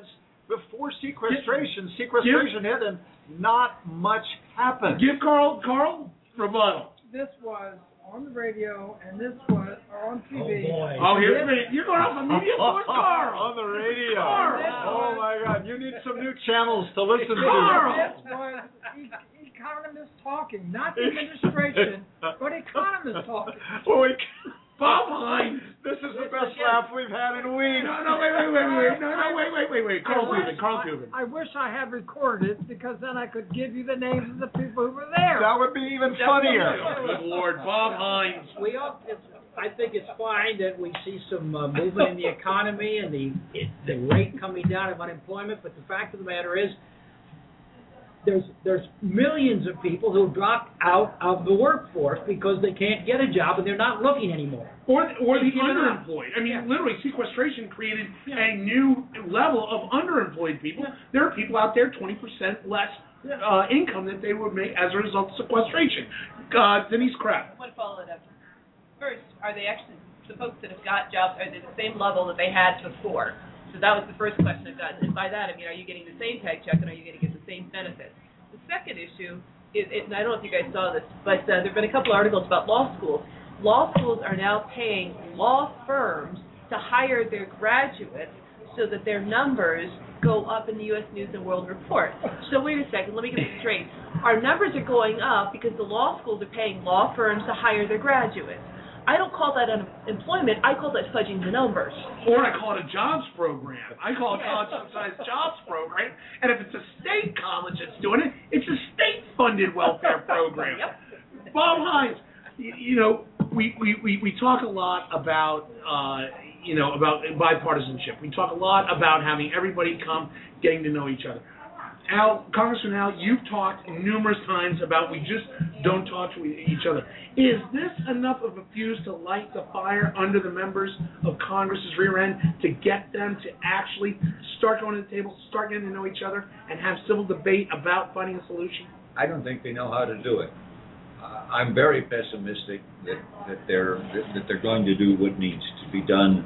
before sequestration hit, and not much happened. Give Carl rebuttal. This was on the radio, and this was on TV. Oh, boy. Oh, you're going off the media source, Carl. On the radio. Carl. Oh my God! You need some new channels to listen to. Carl. This was economists talking, not the administration, but economists talking. Oh, wait. Bob Hines. This is the best laugh we've had in weeks. No, wait. Carl Tubin. I wish I had recorded it, because then I could give you the names of the people who were there. That would be even funnier. Good Lord, Bob Hines. I think it's fine that we see some movement in the economy and the rate coming down of unemployment, but the fact of the matter is, there's millions of people who dropped out of the workforce because they can't get a job and they're not looking anymore. Or the underemployed. I mean, literally, sequestration created a new level of underemployed people. Yeah. There are people out there 20% less income that they would make as a result of sequestration. Denise Kraft. I want to follow it up. First, are they actually, the folks that have got jobs, are they the same level that they had before? So that was the first question I've gotten. And by that, I mean, are you getting the same paycheck and are you going to get the same benefits? The second issue is, and I don't know if you guys saw this, but there have been a couple articles about law schools. Law schools are now paying law firms to hire their graduates so that their numbers go up in the U.S. News and World Report. So wait a second, let me get this straight. Our numbers are going up because the law schools are paying law firms to hire their graduates. I don't call that unemployment. I call that fudging the numbers. Or I call it a jobs program. I call it college subsidized jobs program. And if it's a state college that's doing it, it's a state-funded welfare program. Yep. Bob Hines, we talk a lot about about bipartisanship. We talk a lot about having everybody come, getting to know each other. Congressman Al, you've talked numerous times about we just don't talk to each other. Is this enough of a fuse to light the fire under the members of Congress's rear end to get them to actually start going to the table, start getting to know each other, and have civil debate about finding a solution? I don't think they know how to do it. I'm very pessimistic that they're going to do what needs to be done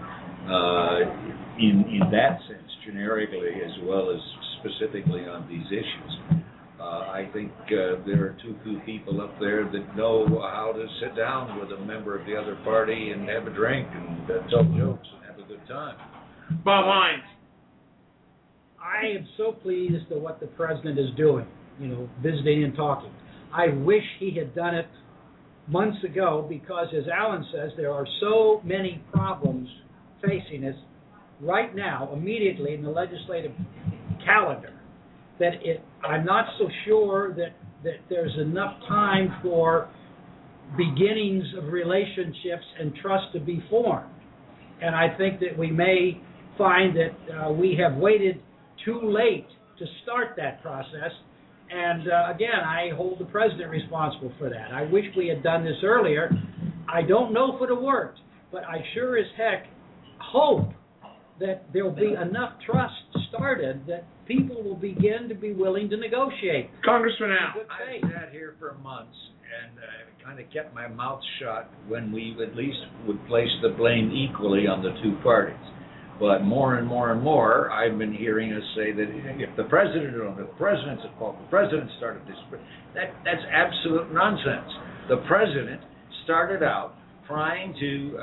in that sense, generically as well as specifically on these issues. I think there are too few people up there that know how to sit down with a member of the other party and have a drink and tell jokes and have a good time. Bob Hines. I am so pleased at what the president is doing, visiting and talking. I wish he had done it months ago because, as Alan says, there are so many problems facing us right now, immediately in the legislative calendar, that I'm not so sure that there's enough time for beginnings of relationships and trust to be formed. And I think that we may find that we have waited too late to start that process. And again, I hold the president responsible for that. I wish we had done this earlier. I don't know if it would have worked, but I sure as heck hope that there will be enough trust started that people will begin to be willing to negotiate. Congressman Al. I sat here for months and kind of kept my mouth shut when we at least would place the blame equally on the two parties. But more and more and more, I've been hearing us say that if the president or the president's at fault, the president started this. That's absolute nonsense. The president started out trying to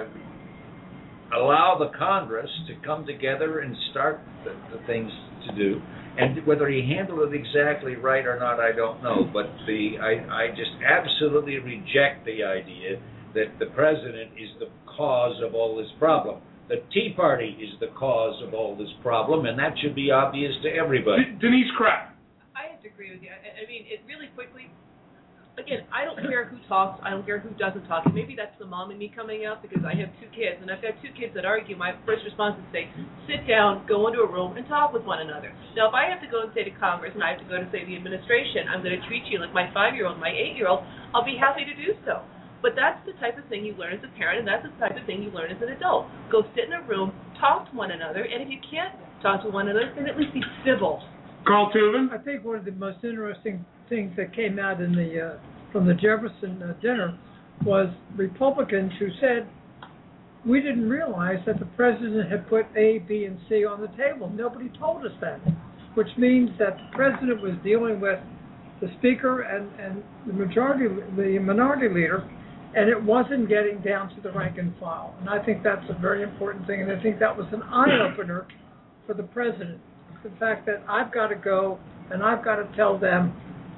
allow the Congress to come together and start the things to do. And whether he handled it exactly right or not, I don't know. But I just absolutely reject the idea that the president is the cause of all this problem. The Tea Party is the cause of all this problem, and that should be obvious to everybody. Denise Kraft. I have to agree with you. I mean, it really quickly, again, I don't care who talks. I don't care who doesn't talk. And maybe that's the mom in me coming out because I have two kids, and I've got two kids that argue. My first response is say, sit down, go into a room, and talk with one another. Now, if I have to go and say to Congress and I have to go to, say, the administration, I'm going to treat you like my 5-year-old, my 8-year-old, I'll be happy to do so. But that's the type of thing you learn as a parent, and that's the type of thing you learn as an adult. Go sit in a room, talk to one another, and if you can't talk to one another, then at least be civil. Carl Tubin. I think one of the most interesting things that came out in from the Jefferson dinner was Republicans who said, we didn't realize that the president had put A, B, and C on the table. Nobody told us that, which means that the president was dealing with the speaker and the minority leader, and it wasn't getting down to the rank and file. And I think that's a very important thing, and I think that was an eye-opener for the president. The fact that I've got to go and I've got to tell them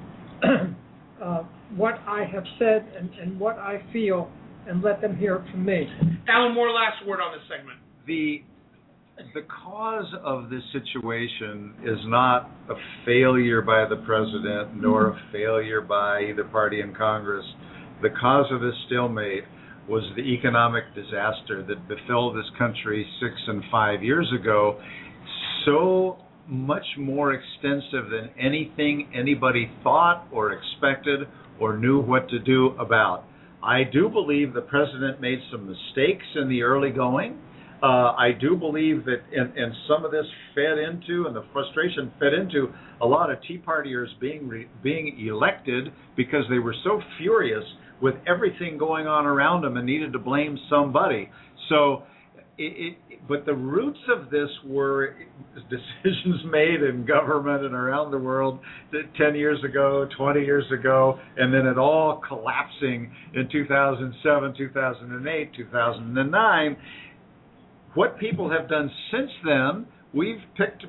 what I have said and what I feel, and let them hear it from me. Alan Moore, last word on this segment. The cause of this situation is not a failure by the president nor a failure by either party in Congress. The cause of this stalemate was the economic disaster that befell this country 6 and 5 years ago, so much more extensive than anything anybody thought or expected or knew what to do about. I do believe the president made some mistakes in the early going. I do believe that, and some of this fed into, and the frustration fed into, a lot of Tea Partiers being elected because they were so furious with everything going on around them and needed to blame somebody. So, but the roots of this were decisions made in government and around the world 10 years ago, 20 years ago, and then it all collapsing in 2007, 2008, 2009. What people have done since then, we've talked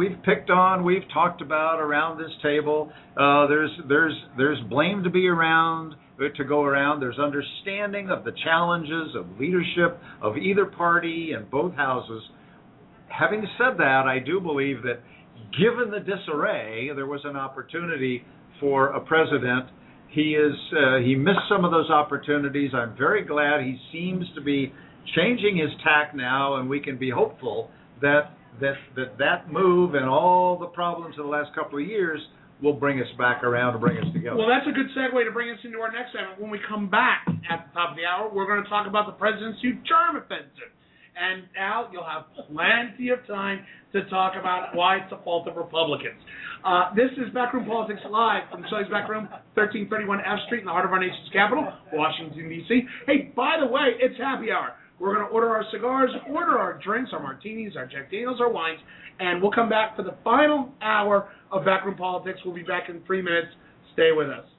about around this table. There's blame to go around. There's understanding of the challenges of leadership of either party in both houses. Having said that, I do believe that given the disarray, there was an opportunity for a president. He missed some of those opportunities. I'm very glad he seems to be changing his tack now, and we can be hopeful that move and all the problems of the last couple of years will bring us back around and bring us together. Well, that's a good segue to bring us into our next segment. When we come back at the top of the hour, we're going to talk about the president's new term offensive. And Al, you'll have plenty of time to talk about why it's the fault of Republicans. This is Backroom Politics Live from Sully's Backroom, 1331 F Street in the heart of our nation's capital, Washington, D.C. Hey, by the way, it's happy hour. We're going to order our cigars, order our drinks, our martinis, our Jack Daniels, our wines, and we'll come back for the final hour of Backroom Politics. We'll be back in 3 minutes. Stay with us.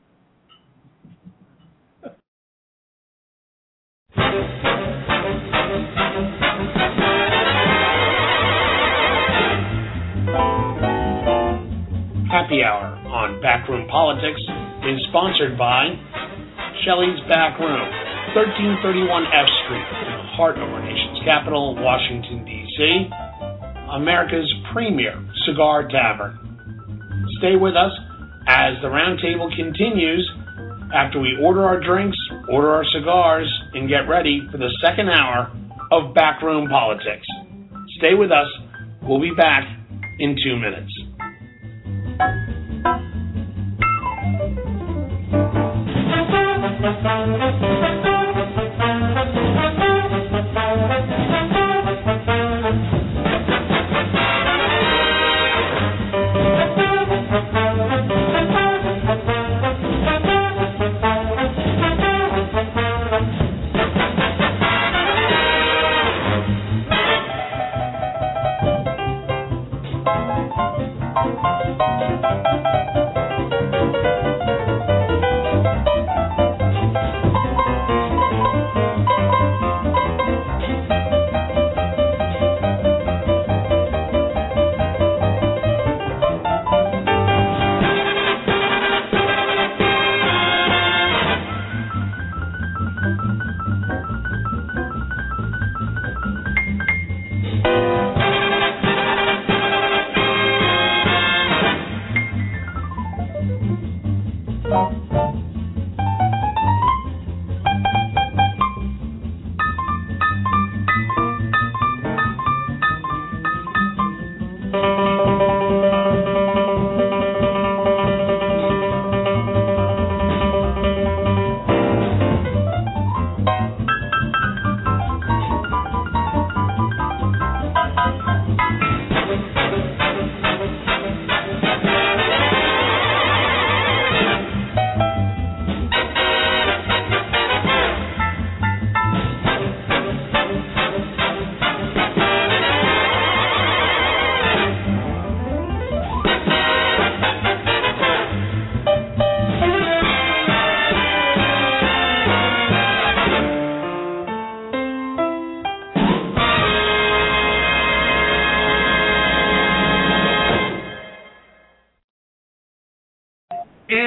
Happy Hour on Backroom Politics is sponsored by Shelley's Backroom, 1331 F Street, in the heart of our nation's capital, Washington, D.C., America's premier cigar tavern. Stay with us as the roundtable continues after we order our drinks, order our cigars, and get ready for the second hour of Backroom Politics. Stay with us. We'll be back in 2 minutes.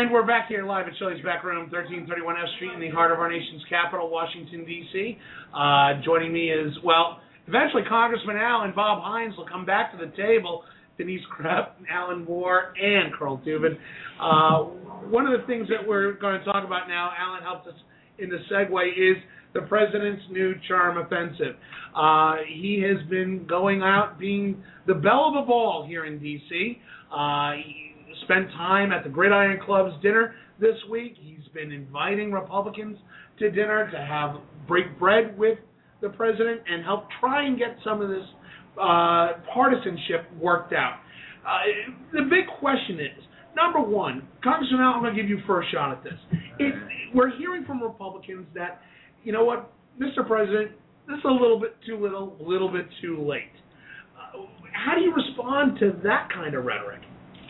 And we're back here live at Shelley's Back Room, 1331 F Street in the heart of our nation's capital, Washington, D.C. Joining me is, well, eventually Congressman Al and Bob Hines will come back to the table. Denise Krepp, Alan Moore, and Carl Tubin. One of the things that we're going to talk about now, Alan helped us in the segue, is the president's new charm offensive. He has been going out being the belle of the ball here in D.C. He spent time at the Gridiron Club's dinner this week. He's been inviting Republicans to dinner to break bread with the president and help try and get some of this partisanship worked out. The big question is, number one, Congressman Al, I'm going to give you first shot at this. We're hearing from Republicans that, you know what, Mr. President, this is a little bit too little, a little bit too late. How do you respond to that kind of rhetoric?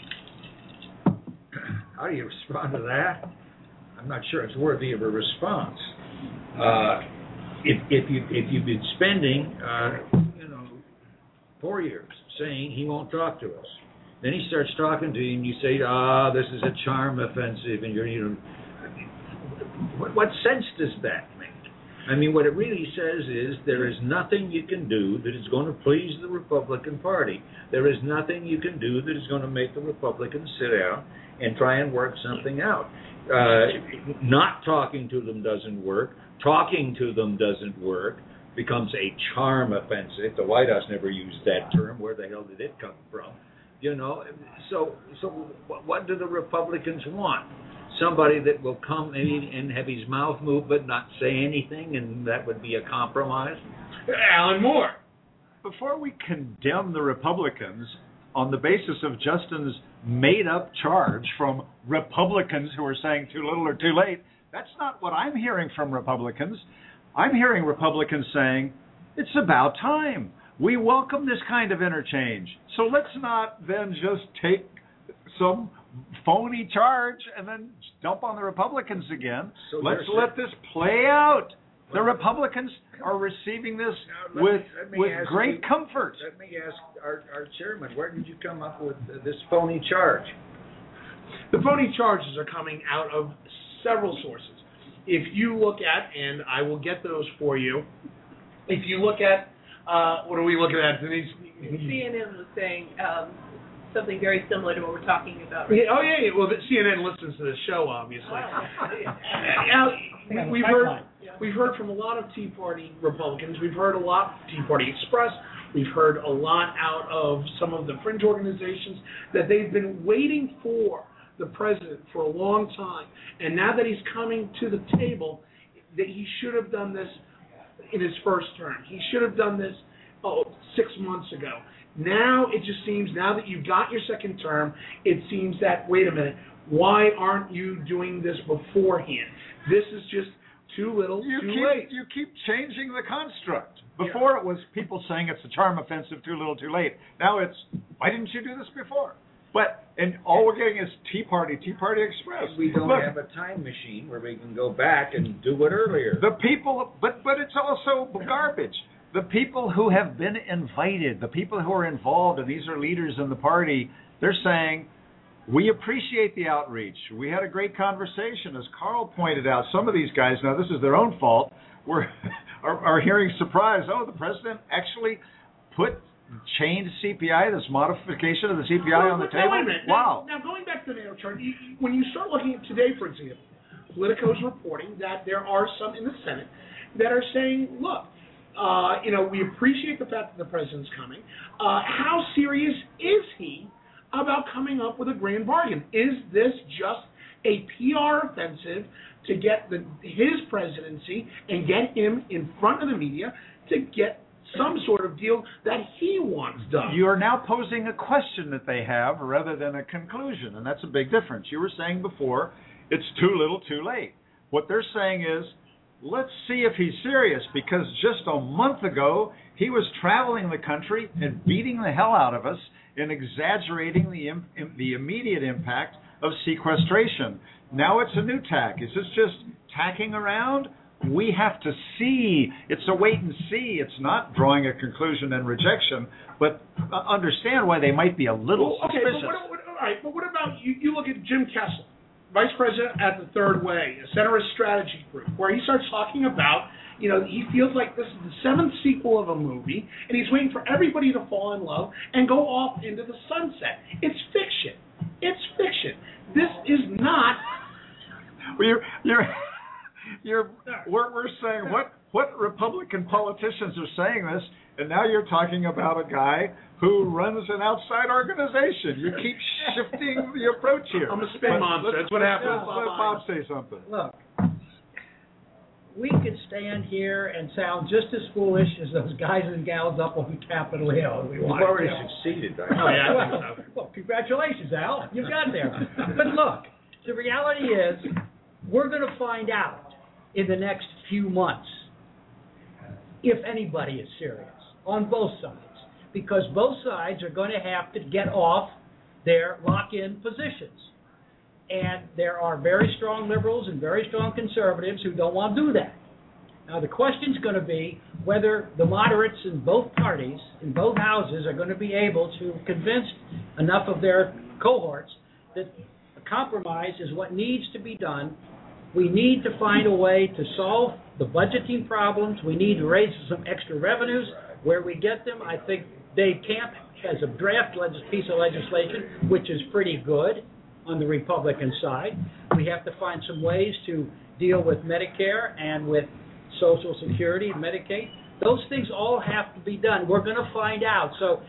How do you respond to that? I'm not sure it's worthy of a response. If you've been spending 4 years saying he won't talk to us, then he starts talking to you, and you say, this is a charm offensive, and what sense does that make? I mean, what it really says is there is nothing you can do that is going to please the Republican Party. There is nothing you can do that is going to make the Republicans sit down and try and work something out. Not talking to them doesn't work. Talking to them doesn't work. Becomes a charm offensive. The White House never used that term. Where the hell did it come from? So what do the Republicans want? Somebody that will come in and have his mouth move but not say anything, and that would be a compromise? Alan Moore. Before we condemn the Republicans on the basis of Justin's made-up charge from Republicans who are saying too little or too late, that's not what I'm hearing from Republicans. I'm hearing Republicans saying, it's about time. We welcome this kind of interchange. So let's not then just take some phony charge and then dump on the Republicans again. So let's let this play out. The Republicans are receiving this with great comfort. Let me ask our chairman, where did you come up with this phony charge? The phony charges are coming out of several sources. If you look at, and I will get those for you, if you look at, what are we looking at, Denise? CNN was saying something very similar to what we're talking about. Right? Yeah. Well, CNN listens to this show, obviously. We've heard from a lot of Tea Party Republicans. We've heard a lot of Tea Party Express. We've heard a lot out of some of the fringe organizations that they've been waiting for the president for a long time. And now that he's coming to the table, that he should have done this in his first term. He should have done this 6 months ago. Now it just seems, now that you've got your second term, it seems that, wait a minute, why aren't you doing this beforehand? This is just too little, too late. You keep changing the construct. Before it was people saying it's a charm offensive, too little, too late. Now it's, why didn't you do this before? And all we're getting is Tea Party Express. We don't have a time machine where we can go back and do it earlier. The people, but it's also garbage. The people who have been invited, the people who are involved, and these are leaders in the party, they're saying, we appreciate the outreach. We had a great conversation. As Carl pointed out, some of these guys, now this is their own fault, are hearing surprise. Oh, the president actually changed CPI, this modification of the CPI on the table? Wait a minute. Wow. Now, going back to the NATO chart, when you start looking at today, for example, Politico is reporting that there are some in the Senate that are saying, look, we appreciate the fact that the president's coming. How serious is he about coming up with a grand bargain? Is this just a PR offensive to get his presidency and get him in front of the media to get some sort of deal that he wants done? You are now posing a question that they have rather than a conclusion, and that's a big difference. You were saying before, it's too little, too late. What they're saying is, let's see if he's serious, because just a month ago, he was traveling the country and beating the hell out of us and exaggerating the immediate impact of sequestration. Now it's a new tack. Is this just tacking around? We have to see. It's a wait and see. It's not drawing a conclusion and rejection, but understand why they might be a little suspicious. But what about, you look at Jim Kessler, vice president at the Third Way, a centrist strategy group, where he starts talking about, he feels like this is the 7th sequel of a movie, and he's waiting for everybody to fall in love and go off into the sunset. It's fiction. It's fiction. This is not. We're saying what Republican politicians are saying this, and now you're talking about a guy who runs an outside organization. You keep shifting the approach here. I'm a spin monster. That's what happens. Let Bob say something. Look, we could stand here and sound just as foolish as those guys and gals up on Capitol Hill. We've already succeeded. I think so. Well, congratulations, Al. You got there. But look, the reality is we're going to find out in the next few months if anybody is serious on both sides, because both sides are going to have to get off their lock-in positions. And there are very strong liberals and very strong conservatives who don't want to do that. Now, the question's going to be whether the moderates in both parties, in both houses, are going to be able to convince enough of their cohorts that a compromise is what needs to be done. We need to find a way to solve the budgeting problems. We need to raise some extra revenues. Where we get them, I think Dave Camp has a draft piece of legislation which is pretty good on the Republican side. We have to find some ways to deal with Medicare and with Social Security and Medicaid. Those things all have to be done. We're going to find out. So,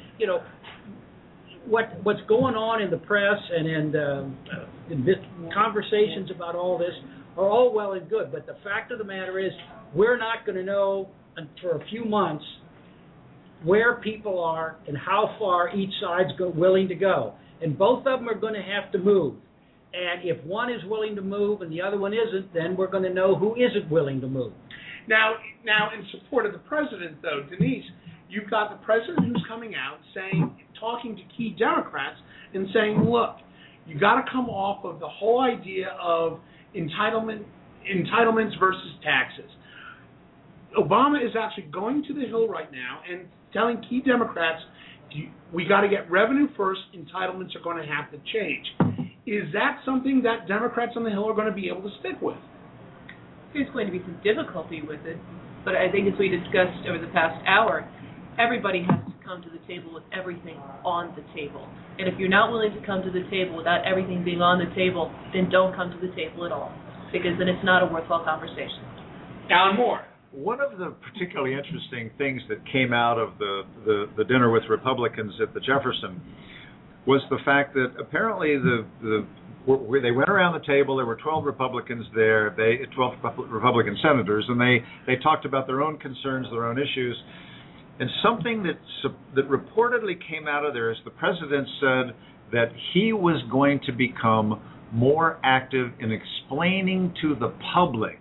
what's going on in the press and in conversations about all this are all well and good. But the fact of the matter is we're not going to know for a few months where people are and how far each side's willing to go. And both of them are going to have to move. And if one is willing to move and the other one isn't, then we're going to know who isn't willing to move. Now, in support of the president, though, Denise, you've got the president who's coming out talking to key Democrats and saying, look, you got to come off of the whole idea of entitlements versus taxes. Obama is actually going to the Hill right now and telling key Democrats, we got to get revenue first, entitlements are going to have to change. Is that something that Democrats on the Hill are going to be able to stick with? There's going to be some difficulty with it, but I think as we discussed over the past hour, everybody has to come to the table with everything on the table. And if you're not willing to come to the table without everything being on the table, then don't come to the table at all, because then it's not a worthwhile conversation. Alan Moore. One of the particularly interesting things that came out of the dinner with Republicans at the Jefferson was the fact that apparently they went around the table. There were 12 Republicans there, 12 Republican senators, and they talked about their own concerns, their own issues. And something that reportedly came out of there is the president said that he was going to become more active in explaining to the public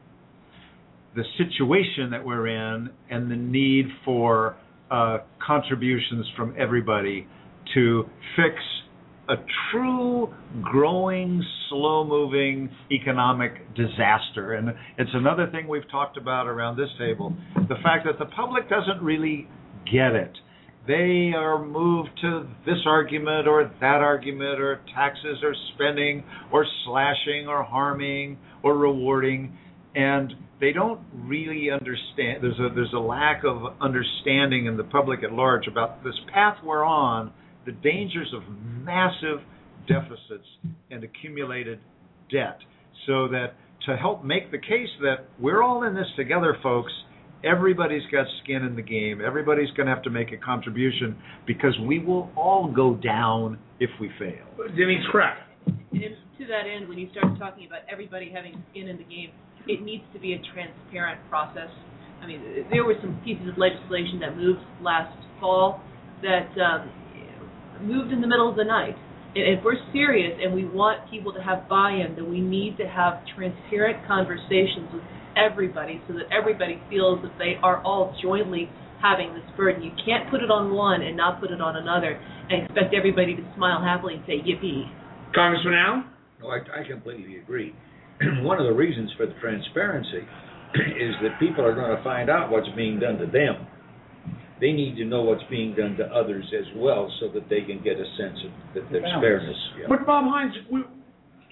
the situation that we're in and the need for contributions from everybody to fix a true, growing, slow-moving economic disaster. And it's another thing we've talked about around this table, the fact that the public doesn't really get it. They are moved to this argument or that argument, or taxes or spending or slashing or harming or rewarding, and they don't really understand. There's a lack of understanding in the public at large about this path we're on, the dangers of massive deficits and accumulated debt. So that to help make the case that we're all in this together, folks, everybody's got skin in the game. Everybody's going to have to make a contribution because we will all go down if we fail. Denise, correct. And to that end, when you start talking about everybody having skin in the game, it needs to be a transparent process. I mean, there were some pieces of legislation that moved last fall that moved in the middle of the night. If we're serious and we want people to have buy-in, then we need to have transparent conversations with everybody so that everybody feels that they are all jointly having this burden. You can't put it on one and not put it on another and expect everybody to smile happily and say, yippee. Congressman Allen? No, I completely agree. One of the reasons for the transparency is that people are going to find out what's being done to them. They need to know what's being done to others as well so that they can get a sense of that there's fairness. Yeah. But Bob Hines,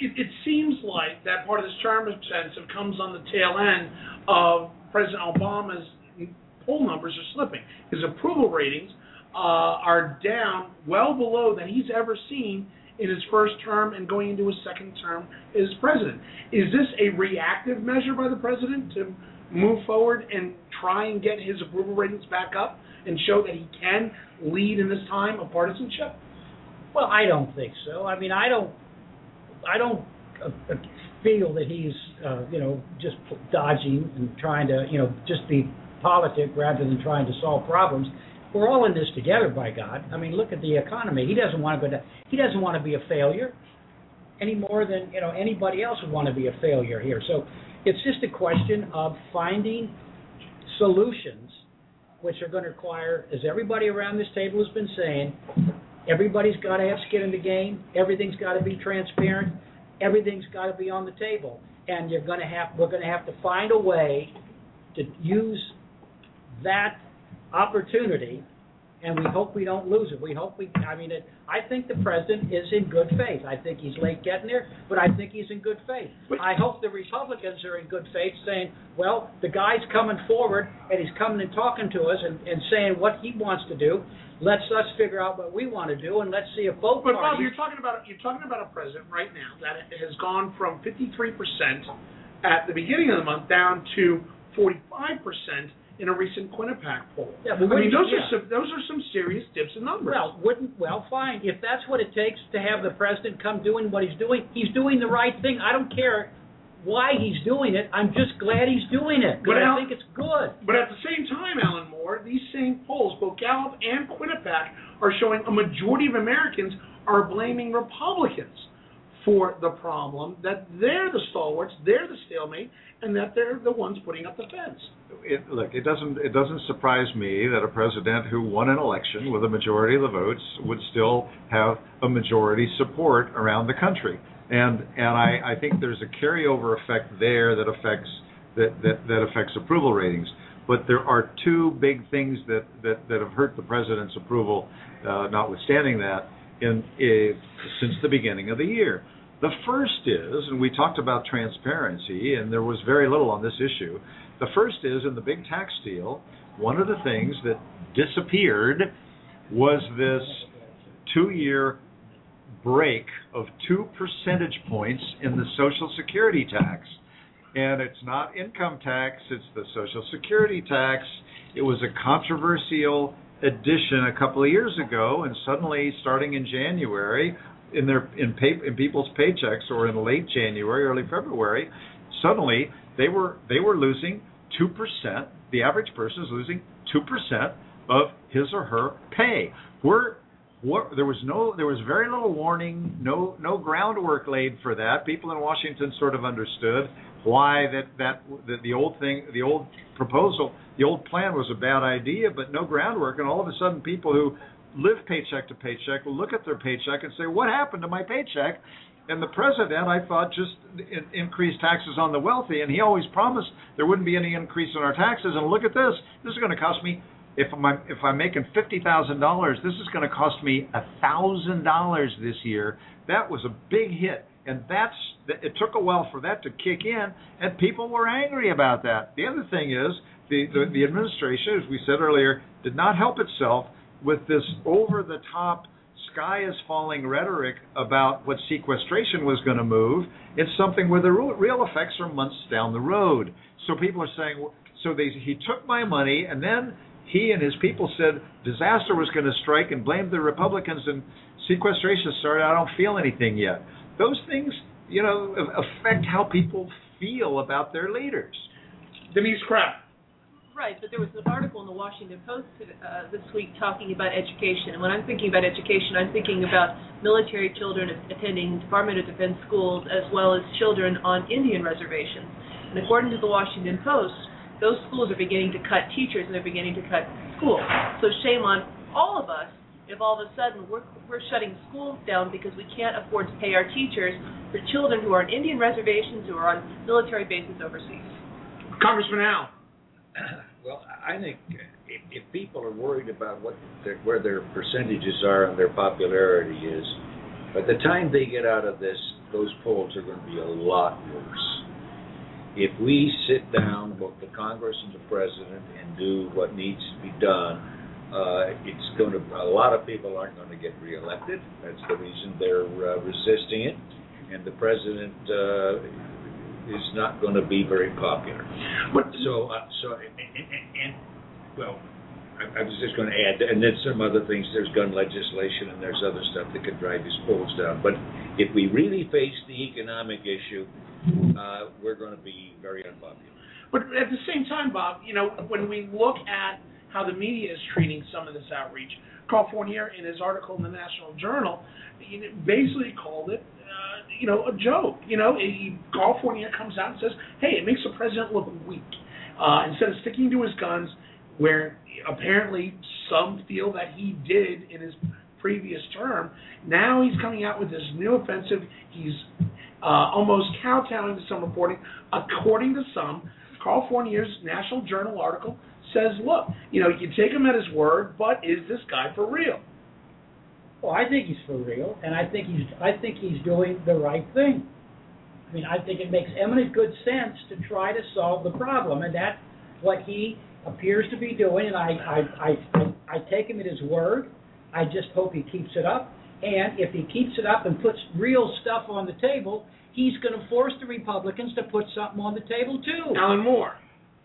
it seems like that part of this charm offensive comes on the tail end of President Obama's poll numbers are slipping. His approval ratings are down well below that he's ever seen in his first term and going into his second term as president. Is this a reactive measure by the president to move forward and try and get his approval ratings back up and show that he can lead in this time of partisanship? Well, I don't think so. I mean, I don't feel that he's, just dodging and trying to, just be politic rather than trying to solve problems. We're all in this together, by God. I mean, look at the economy. He doesn't want to go down. He doesn't want to be a failure any more than anybody else would want to be a failure here. So it's just a question of finding solutions, which are going to require, as everybody around this table has been saying, everybody's got to have skin in the game. Everything's got to be transparent. Everything's got to be on the table, and we're going to have to find a way to use that opportunity, and we hope we don't lose it. I think the president is in good faith. I think he's late getting there, but I think he's in good faith. I hope the Republicans are in good faith, saying, well, the guy's coming forward, and he's coming and talking to us and saying what he wants to do. Let's us figure out what we want to do, and let's see if both But parties... Bob, you're talking about a president right now that has gone from 53% at the beginning of the month down to 45% in a recent Quinnipiac poll. Yeah, but those are some serious dips in numbers. Well, fine. If that's what it takes to have the president come doing what he's doing the right thing. I don't care why he's doing it. I'm just glad he's doing it, because I think it's good. But at the same time, Alan Moore, these same polls, both Gallup and Quinnipiac, are showing a majority of Americans are blaming Republicans for the problem, that they're the stalwarts, they're the stalemate, and that they're the ones putting up the fence. It doesn't surprise me that a president who won an election with a majority of the votes would still have a majority support around the country, and I think there's a carryover effect there that affects approval ratings. But there are two big things that have hurt the president's approval, notwithstanding that, since the beginning of the year. The first is, and we talked about transparency, and there was very little on this issue. The first is, in the big tax deal, one of the things that disappeared was this 2-year break of 2 percentage points in the Social Security tax. And it's not income tax, it's the Social Security tax. It was a controversial addition a couple of years ago, and suddenly, starting in January, in people's paychecks, or in late January, early February, suddenly they were losing 2%. The average person is losing 2% of his or her pay. There was very little warning, no groundwork laid for that. People in Washington sort of understood why that the old proposal, the old plan was a bad idea, but no groundwork, and all of a sudden people who live paycheck to paycheck will look at their paycheck and say, what happened to my paycheck? And the president, I thought, just increased taxes on the wealthy, and he always promised there wouldn't be any increase in our taxes. And look at this. This is going to cost me, if I'm making $50,000, this is going to cost me $1,000 this year. That was a big hit. And it took a while for that to kick in, and people were angry about that. The other thing is, the administration, as we said earlier, did not help itself with this over-the-top, sky-is-falling rhetoric about what sequestration was going to move. It's something where the real effects are months down the road. So people are saying, he took my money, and then he and his people said disaster was going to strike and blamed the Republicans, and sequestration started. I don't feel anything yet. Those things, affect how people feel about their leaders. Denise Kraft. Right, but there was an article in the Washington Post this week talking about education. And when I'm thinking about education, I'm thinking about military children attending Department of Defense schools, as well as children on Indian reservations. And according to the Washington Post, those schools are beginning to cut teachers and they're beginning to cut schools. So shame on all of us if all of a sudden we're shutting schools down because we can't afford to pay our teachers for children who are on Indian reservations, who are on military bases overseas. Congressman Al. Well, I think if people are worried about where their percentages are and their popularity is, by the time they get out of this, those polls are going to be a lot worse. If we sit down, both the Congress and the President, and do what needs to be done, it's going to. A lot of people aren't going to get reelected. That's the reason they're resisting it, and the President is not going to be very popular. But well, I was just going to add, and then some other things. There's gun legislation and there's other stuff that could drive his polls down. But if we really face the economic issue, we're going to be very unpopular. But at the same time, Bob, when we look at how the media is treating some of this outreach, Carl Fournier, in his article in the National Journal, basically called it, a joke. Carl Fournier comes out and says, "Hey, it makes the president look weak." Instead of sticking to his guns, where apparently some feel that he did in his previous term, now he's coming out with this new offensive. He's almost kowtowing to some reporting. According to some, Carl Fournier's National Journal article says, look, you take him at his word, but is this guy for real? Well, I think he's for real, and I think he's doing the right thing. I mean, I think it makes eminent good sense to try to solve the problem, and that's what he appears to be doing, and I take him at his word. I just hope he keeps it up, and if he keeps it up and puts real stuff on the table, he's going to force the Republicans to put something on the table, too. Alan Moore.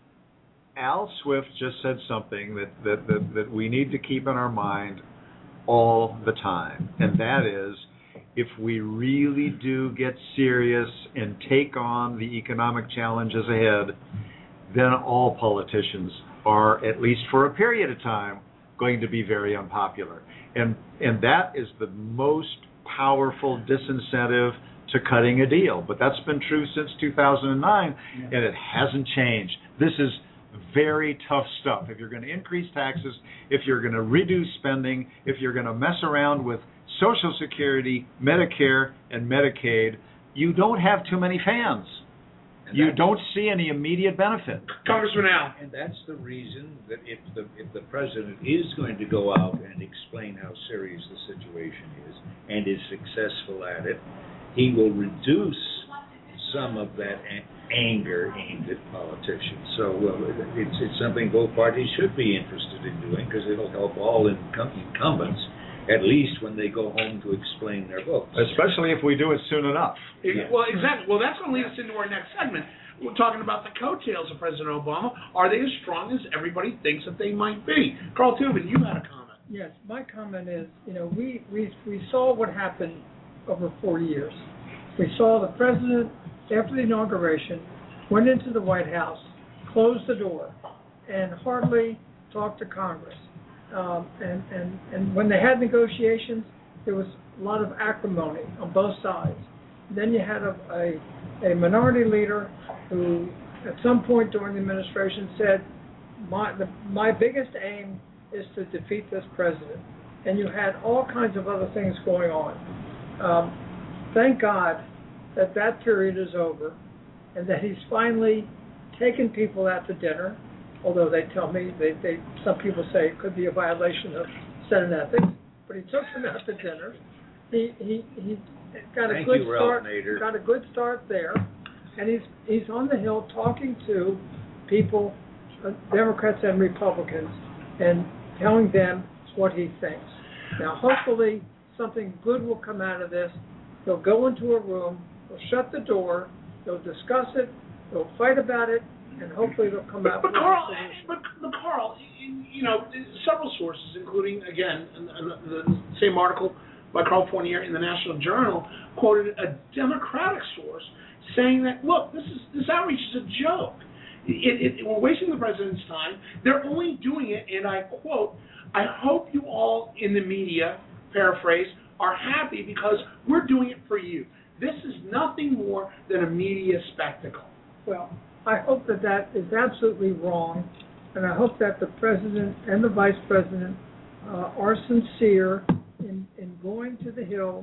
Al Swift just said something that we need to keep in our mind all the time, and that is, if we really do get serious and take on the economic challenges ahead, then all politicians are, at least for a period of time, going to be very unpopular. And that is the most powerful disincentive to cutting a deal. But that's been true since 2009, and it hasn't changed. This is very tough stuff. If you're going to increase taxes, if you're going to reduce spending, if you're going to mess around with Social Security, Medicare, and Medicaid, you don't have too many fans. You don't see any immediate benefit. Congressman Al. And that's the reason that if the president is going to go out and explain how serious the situation is and is successful at it, he will reduce some of that anger aimed at politicians. So it's something both parties should be interested in doing, because it'll help all incumbents, at least when they go home to explain their votes. Especially if we do it soon enough. Well, exactly. Well, that's going to lead us into our next segment. We're talking about the coattails of President Obama. Are they as strong as everybody thinks that they might be? Carl Tubin, you had a comment. Yes, my comment is, we saw what happened over 4 years. We saw the president, after the inauguration, went into the White House, closed the door, and hardly talked to Congress. And when they had negotiations, there was a lot of acrimony on both sides. Then you had a minority leader who, at some point during the administration, said, my biggest aim is to defeat this president. And you had all kinds of other things going on. Thank God that period is over, and that he's finally taken people out to dinner, although they tell me, some people say it could be a violation of Senate ethics, but he took them out to dinner. He got a good start. Got a good start there, and he's on the Hill talking to people, Democrats and Republicans, and telling them what he thinks. Now, hopefully, something good will come out of this. They'll go into a room, they'll shut the door, they'll discuss it, they'll fight about it, and hopefully they'll come out with a solution. But Carl, several sources, including, again, the same article by Carl Fournier in the National Journal, quoted a Democratic source saying that, look, this outreach is a joke. We're wasting the president's time. They're only doing it, and I quote, I hope you all in the media, paraphrase, are happy because we're doing it for you. This is nothing more than a media spectacle. Well, I hope that is absolutely wrong, and I hope that the president and the vice president are sincere in going to the Hill,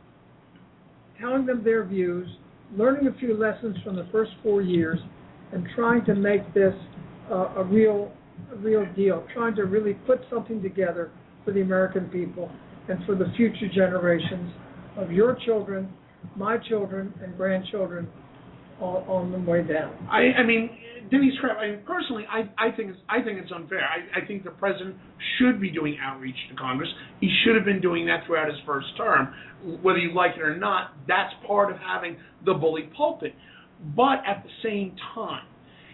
telling them their views, learning a few lessons from the first 4 years, and trying to make this a real deal, trying to really put something together for the American people and for the future generations of your children my children and grandchildren on the way down. I mean, Denise Kraft. Personally, I think it's unfair. I think the president should be doing outreach to Congress. He should have been doing that throughout his first term. Whether you like it or not, that's part of having the bully pulpit. But at the same time,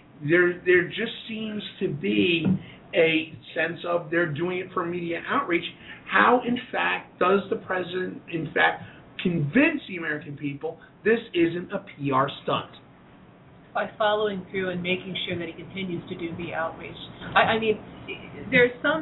there just seems to be a sense of they're doing it for media outreach. How, in fact, does the president, in fact, convince the American people this isn't a PR stunt? By following through and making sure that he continues to do the outreach. I mean, there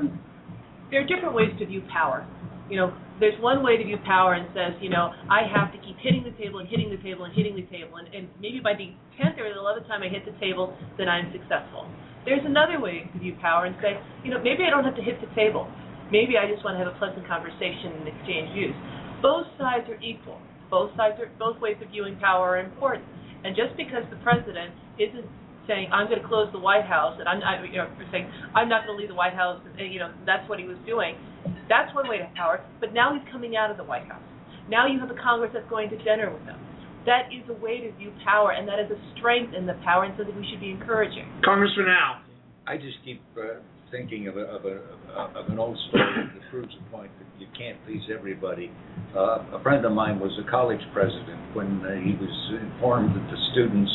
are different ways to view power. You know, there's one way to view power and says, you know, I have to keep hitting the table and hitting the table and hitting the table, and maybe by the 10th or the 11th time I hit the table, then I'm successful. There's another way to view power and say, you know, maybe I don't have to hit the table. Maybe I just want to have a pleasant conversation and exchange views. Both sides are equal. Both ways of viewing power are important. And just because the president isn't saying I'm going to close the White House, and saying I'm not going to leave the White House, and that's what he was doing. That's one way to have power. But now he's coming out of the White House. Now you have a Congress that's going to dinner with him. That is a way to view power, and that is a strength in the power, and something we should be encouraging. Congressman Al. I just keep thinking of an old story that proves the point that you can't please everybody. A friend of mine was a college president when he was informed that the students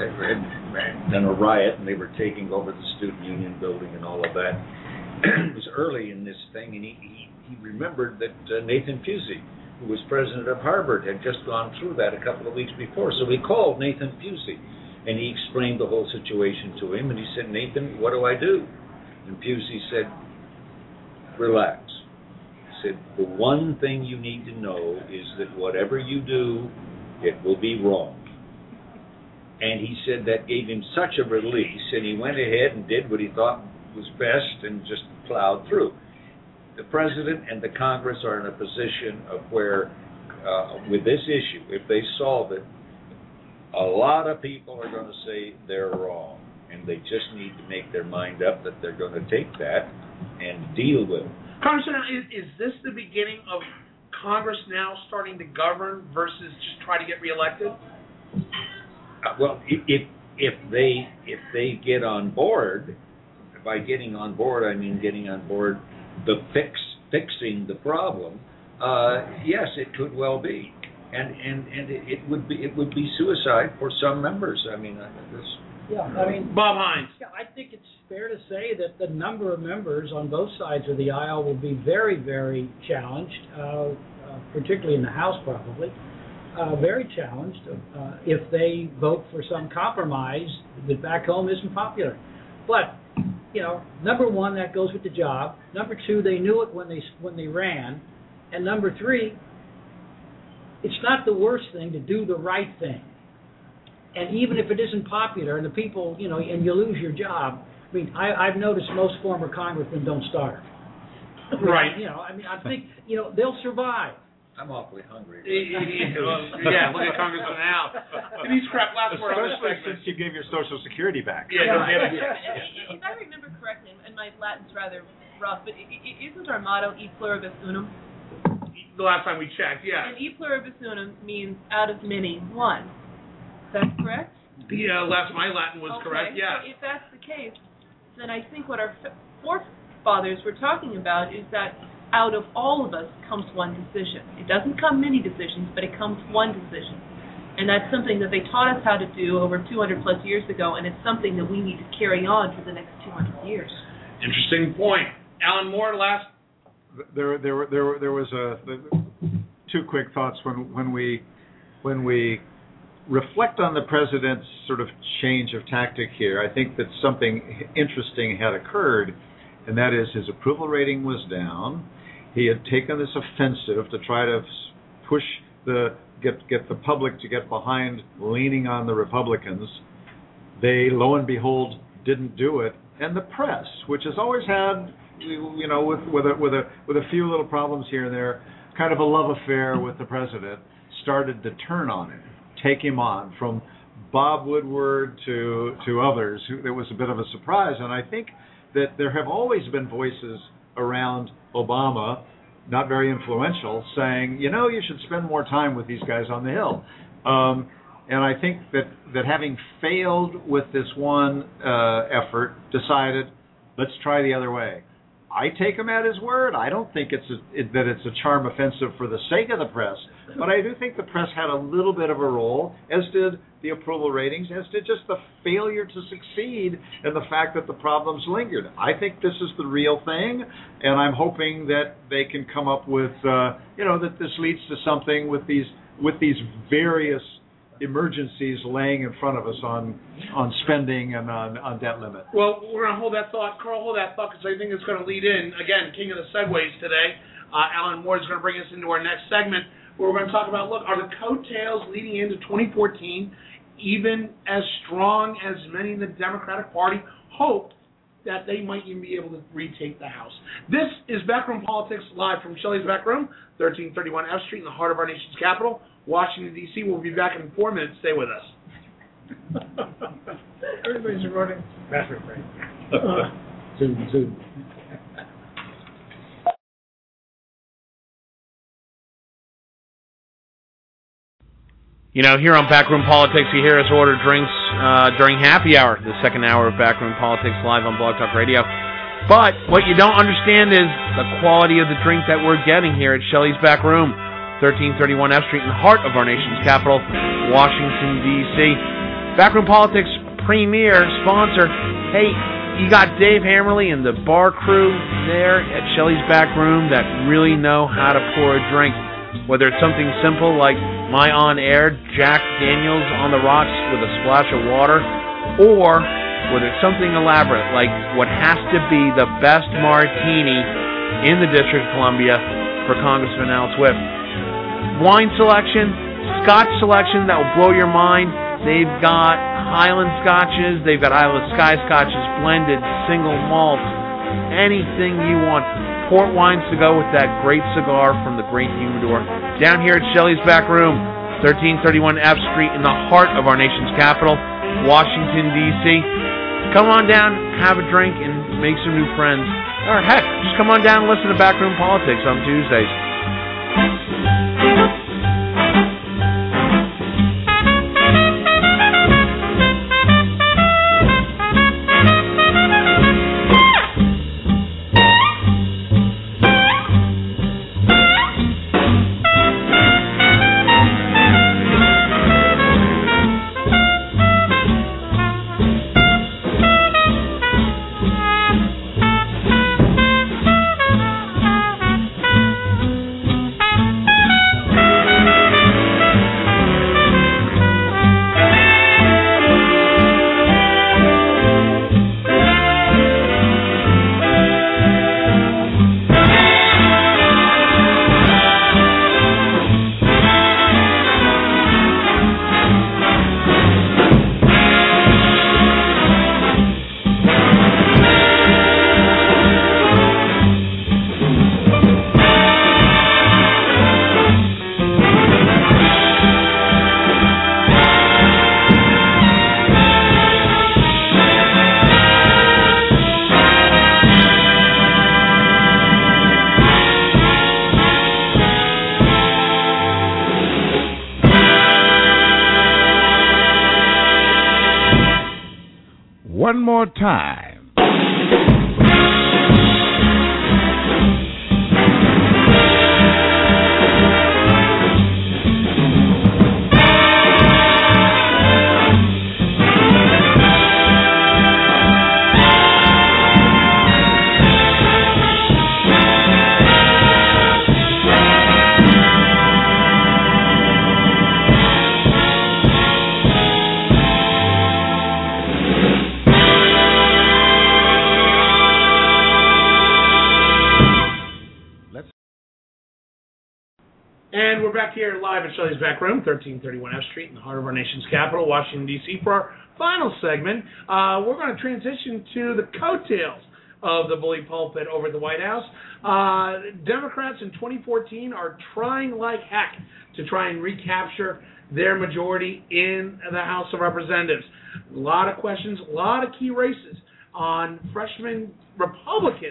had done a riot and they were taking over the student union building and all of that. It was early in this thing, and he remembered that Nathan Pusey, who was president of Harvard, had just gone through that a couple of weeks before. So he called Nathan Pusey, and he explained the whole situation to him, and he said, Nathan, what do I do? And Pusey said, relax. He said, the one thing you need to know is that whatever you do, it will be wrong. And he said that gave him such a release, and he went ahead and did what he thought was best and just plowed through. The president and the Congress are in a position of where, with this issue, if they solve it, a lot of people are going to say they're wrong, and they just need to make their mind up that they're going to take that and deal with it. Congressman, is this the beginning of Congress now starting to govern versus just try to get reelected? Well, if they get on board, by getting on board I mean getting on board the fixing the problem. Yes, it could well be, and it would be suicide for some members. I mean, Bob Hines. Yeah, I think it's fair to say that the number of members on both sides of the aisle will be very, very challenged, particularly in the House, probably. Very challenged if they vote for some compromise that back home isn't popular. But number one, that goes with the job. Number two, they knew it when they ran, and number three, it's not the worst thing to do the right thing. And even if it isn't popular, and the people, and you lose your job. I mean, I've noticed most former congressmen don't starve. Right. I think they'll survive. I'm awfully hungry. Yeah, look at Congressman Al. Denise Kraft, last word on this Especially segment. since you gave your Social Security back. Yeah. If I remember correctly, and my Latin's rather rough, but isn't our motto "E pluribus unum"? The last time we checked, yeah. And "E pluribus unum" means out of many, one. Is that correct? My Latin was correct, yeah. So if that's the case, then I think what our forefathers were talking about is that out of all of us comes one decision. It doesn't come many decisions, but it comes one decision. And that's something that they taught us how to do over 200 plus years ago, and it's something that we need to carry on for the next 200 years. Interesting point. Alan Moore, last. There was two quick thoughts when we reflect on the president's sort of change of tactic here. I think that something interesting had occurred, and that is his approval rating was down. He had taken this offensive to try to push get the public to get behind leaning on the Republicans. They, lo and behold, didn't do it, and the press, which has always had, with a few little problems here and there, kind of a love affair with the president, started to turn on him, take him on, from Bob Woodward to others. It was a bit of a surprise, and I think that there have always been voices around Obama not very influential, saying, you should spend more time with these guys on the Hill. And I think that having failed with this one effort, decided, let's try the other way. I take him at his word. I don't think that it's a charm offensive for the sake of the press, but I do think the press had a little bit of a role, as did the approval ratings, as did just the failure to succeed and the fact that the problems lingered. I think this is the real thing, and I'm hoping that they can come up with, that this leads to something with these various emergencies laying in front of us on spending and on debt limit. Well, we're going to hold that thought. Carl, hold that thought, because I think it's going to lead in, again, king of the segues today. Alan Moore is going to bring us into our next segment, where we're going to talk about, are the coattails leading into 2014 even as strong as many in the Democratic Party hoped that they might even be able to retake the House? This is Backroom Politics, live from Shelley's Back Room, 1331 F Street, in the heart of our nation's capital, Washington, D.C. We'll be back in 4 minutes. Stay with us. Everybody's running. Bathroom break. Zoom. Here on Backroom Politics, you hear us order drinks during happy hour, the second hour of Backroom Politics, live on Blog Talk Radio. But what you don't understand is the quality of the drink that we're getting here at Shelley's Back Room, 1331 F Street, in the heart of our nation's capital, Washington, D.C. Backroom Politics premier sponsor. Hey, you got Dave Hammerly and the bar crew there at Shelley's Back Room that really know how to pour a drink. Whether it's something simple like my on-air Jack Daniels on the rocks with a splash of water, or whether it's something elaborate like what has to be the best martini in the District of Columbia for Congressman Al Swift. Wine selection, Scotch selection that will blow your mind. They've got Highland Scotches, they've got Isle of Skye Scotches, blended, single malt, anything you want. Port wines to go with that great cigar from the Great Humidor. Down here at Shelley's Back Room, 1331 F Street, in the heart of our nation's capital, Washington, D.C. Come on down, have a drink, and make some new friends. Or heck, just come on down and listen to Backroom Politics on Tuesdays. One more time. And we're back here live at Shelley's Back Room, 1331 F Street, in the heart of our nation's capital, Washington, D.C. For our final segment, we're going to transition to the coattails of the bully pulpit over at the White House. Democrats in 2014 are trying like heck to try and recapture their majority in the House of Representatives. A lot of questions, a lot of key races on freshman Republicans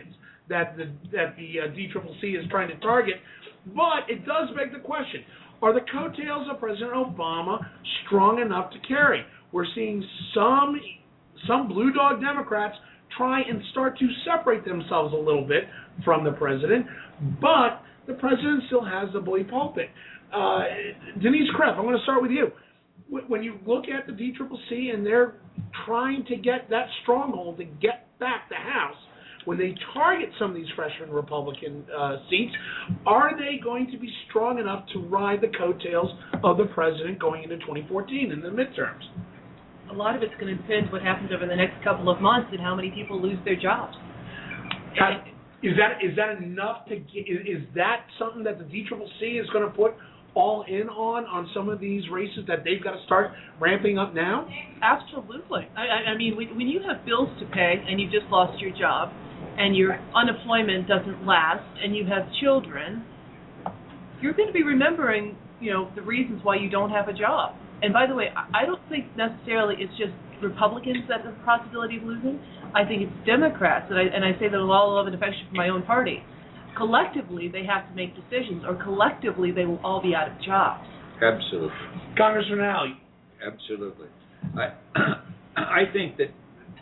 that the DCCC is trying to target. But it does beg the question: are the coattails of President Obama strong enough to carry? We're seeing some blue dog Democrats try and start to separate themselves a little bit from the president, but the president still has the bully pulpit. Denise Krepp, I'm going to start with you. When you look at the DCCC and they're trying to get that stronghold to get back the House, when they target some of these freshman Republican seats, are they going to be strong enough to ride the coattails of the president going into 2014 in the midterms? A lot of it's going to depend what happens over the next couple of months and how many people lose their jobs. Is that enough to get? Is that something that the DCCC is going to put all in on some of these races that they've got to start ramping up now? Absolutely. I mean, when you have bills to pay and you just lost your job and your unemployment doesn't last and you have children, you're going to be remembering, the reasons why you don't have a job. And by the way, I don't think necessarily it's just Republicans that have the possibility of losing. I think it's Democrats, and I say that with all love and affection for my own party. Collectively, they have to make decisions, or collectively, they will all be out of jobs. Absolutely. Congressman Al. Absolutely. I think that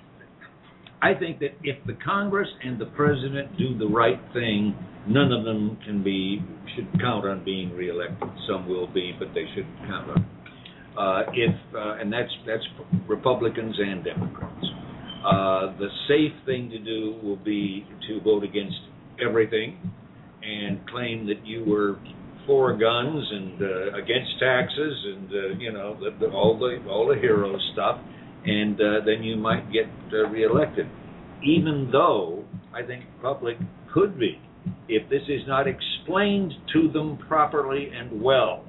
if the Congress and the President do the right thing, none of them should count on being reelected. Some will be, but they shouldn't count on it. And that's Republicans and Democrats. The safe thing to do will be to vote against everything and claim that you were for guns and against taxes and all the hero stuff, and then you might get reelected. Even though I think the public could be, if this is not explained to them properly and well,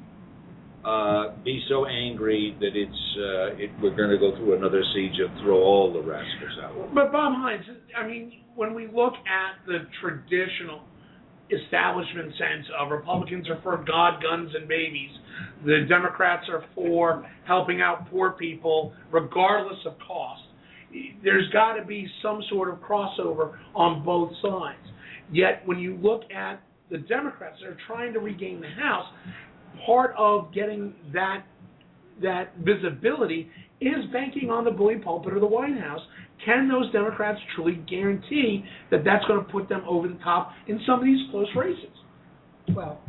be so angry that we're going to go through another siege of throw all the rascals out. But Bob Hines, I mean, when we look at the traditional establishment sense of Republicans are for God, guns, and babies, the Democrats are for helping out poor people regardless of cost, there's got to be some sort of crossover on both sides. Yet when you look at the Democrats that are trying to regain the House, part of getting that visibility is banking on the bully pulpit of the White House. Can those Democrats truly guarantee that that's going to put them over the top in some of these close races? Well,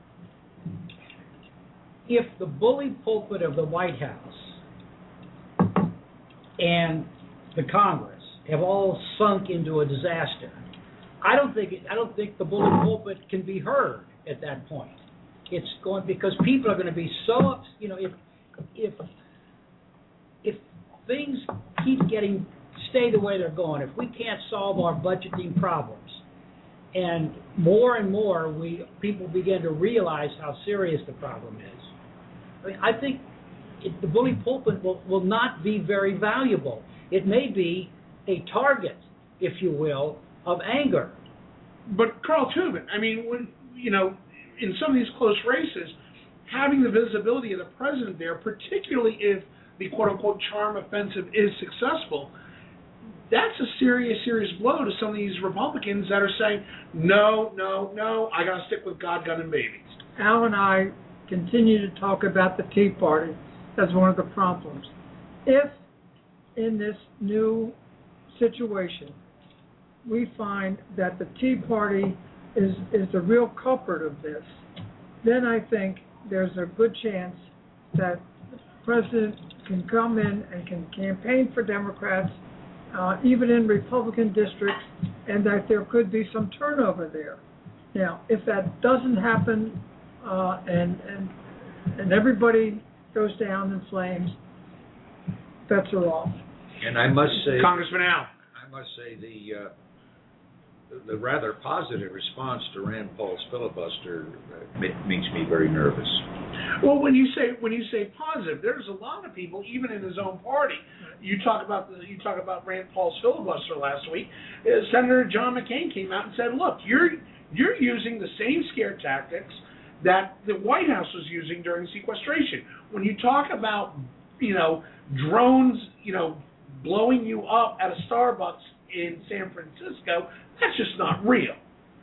if the bully pulpit of the White House and the Congress have all sunk into a disaster, I don't think the bully pulpit can be heard at that point. It's going because people are going to be so if things stay the way they're going, if we can't solve our budgeting problems, and more people begin to realize how serious the problem is, I think the bully pulpit will not be very valuable. It may be a target, if you will, of anger. But Carl Tubin, I mean, when in some of these close races, having the visibility of the president there, particularly if the quote-unquote charm offensive is successful, that's a serious blow to some of these Republicans that are saying, no, I got to stick with God, gun, and babies. Al and I continue to talk about the Tea Party as one of the problems. If in this new situation we find that the Tea Party is the real culprit of this, then I think there's a good chance that the president can come in and can campaign for Democrats, even in Republican districts, and that there could be some turnover there. Now, if that doesn't happen, and everybody goes down in flames, bets are off. And I must say, Congressman Al, the rather positive response to Rand Paul's filibuster makes me very nervous. Well, when you say positive, there's a lot of people, even in his own party. You talk about Rand Paul's filibuster last week. Senator John McCain came out and said, "Look, you're using the same scare tactics that the White House was using during sequestration. When you talk about drones, blowing you up at a Starbucks in San Francisco, that's just not real.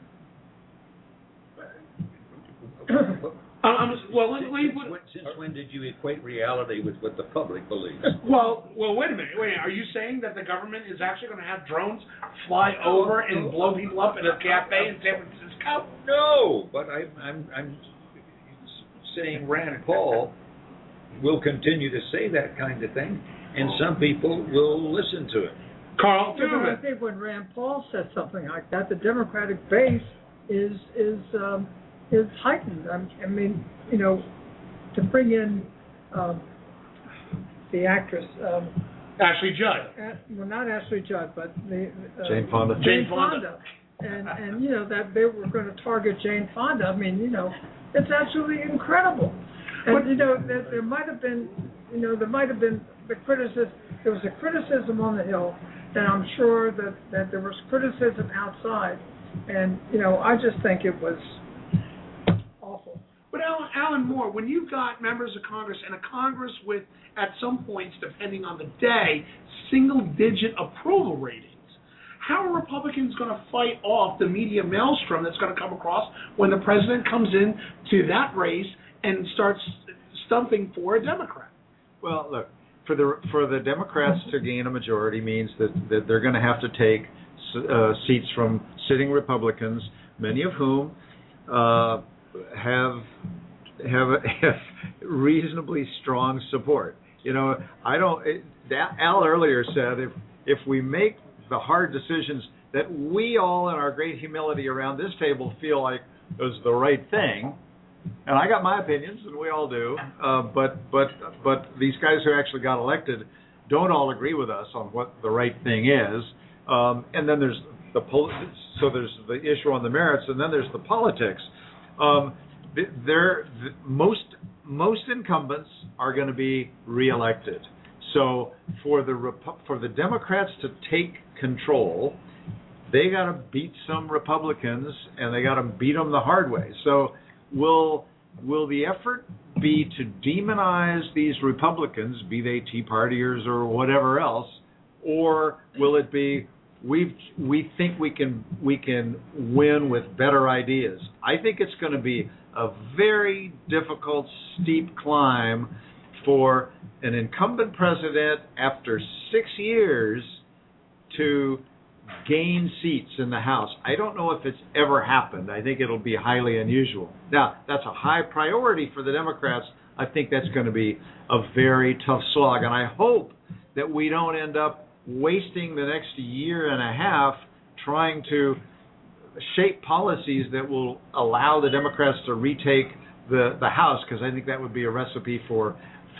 Well, let me put. Since when did you equate reality with what the public believes? Well, wait a minute. Are you saying that the government is actually going to have drones fly over and blow people up in a cafe in San Francisco? No, but I'm saying Rand Paul will continue to say that kind of thing, and some people will listen to it. Carl, I think when Rand Paul says something like that, the Democratic base is heightened. I mean, you know, to bring in the actress Ashley Judd. Well, not Ashley Judd, but the Jane Fonda. Jane Fonda. And you know that they were going to target Jane Fonda. I mean, you know, it's absolutely incredible. And you know, there might have been the criticism. There was a criticism on the Hill, and I'm sure that there was criticism outside. And you know, I just think it was awful. But Alan Moore, when you've got members of Congress and a Congress with, at some points, depending on the day, single-digit approval ratings, how are Republicans going to fight off the media maelstrom that's going to come across when the president comes in to that race and starts stumping for a Democrat? Well, look, for the Democrats to gain a majority means that they're going to have to take seats from sitting Republicans, many of whom have reasonably strong support. You know, Al earlier said if we make the hard decisions that we all in our great humility around this table feel like is the right thing, and I got my opinions, and we all do, but these guys who actually got elected don't all agree with us on what the right thing is, and then there's there's the issue on the merits, and then there's the politics. Most incumbents are going to be reelected. So for the Democrats to take control, they got to beat some Republicans, and they got to beat them the hard way. So will the effort be to demonize these Republicans, be they Tea Partiers or whatever else, or will it be we think we can win with better ideas? I think it's going to be a very difficult, steep climb for an incumbent president after 6 years to gain seats in the House. I don't know if it's ever happened. I think it'll be highly unusual. Now, that's a high priority for the Democrats. I think that's going to be a very tough slog, and I hope that we don't end up wasting the next year and a half trying to shape policies that will allow the Democrats to retake the House, because I think that would be a recipe for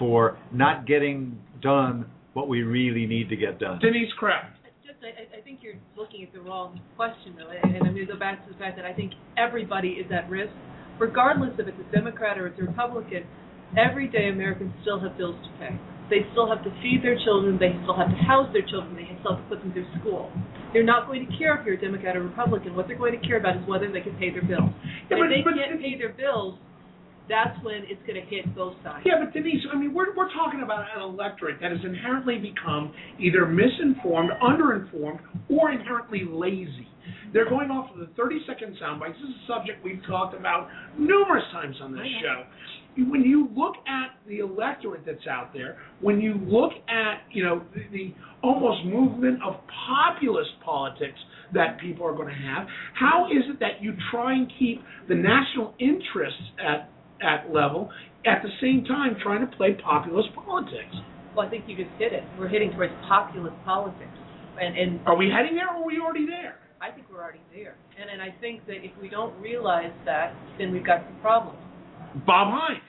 not getting done what we really need to get done. Denise Kraft. I think you're looking at the wrong question, though, and I'm going to go back to the fact that I think everybody is at risk, regardless if it's a Democrat or it's a Republican. Every day Americans still have bills to pay. They still have to feed their children. They still have to house their children. They still have to put them through school. They're not going to care if you're a Democrat or Republican. What they're going to care about is whether they can pay their bills. If they can't pay their bills, that's when it's going to hit both sides. Yeah, but Denise, I mean, we're talking about an electorate that has inherently become either misinformed, underinformed, or inherently lazy. They're going off of the 30-second sound bites. This is a subject we've talked about numerous times on this show. When you look at the electorate that's out there, when you look at, you know, the almost movement of populist politics that people are going to have, how is it that you try and keep the national interests at level, at the same time trying to play populist politics? Well, I think you just hit it. We're heading towards populist politics. And are we heading there, or are we already there? I think we're already there. And I think that if we don't realize that, then we've got some problems. Bob Hines.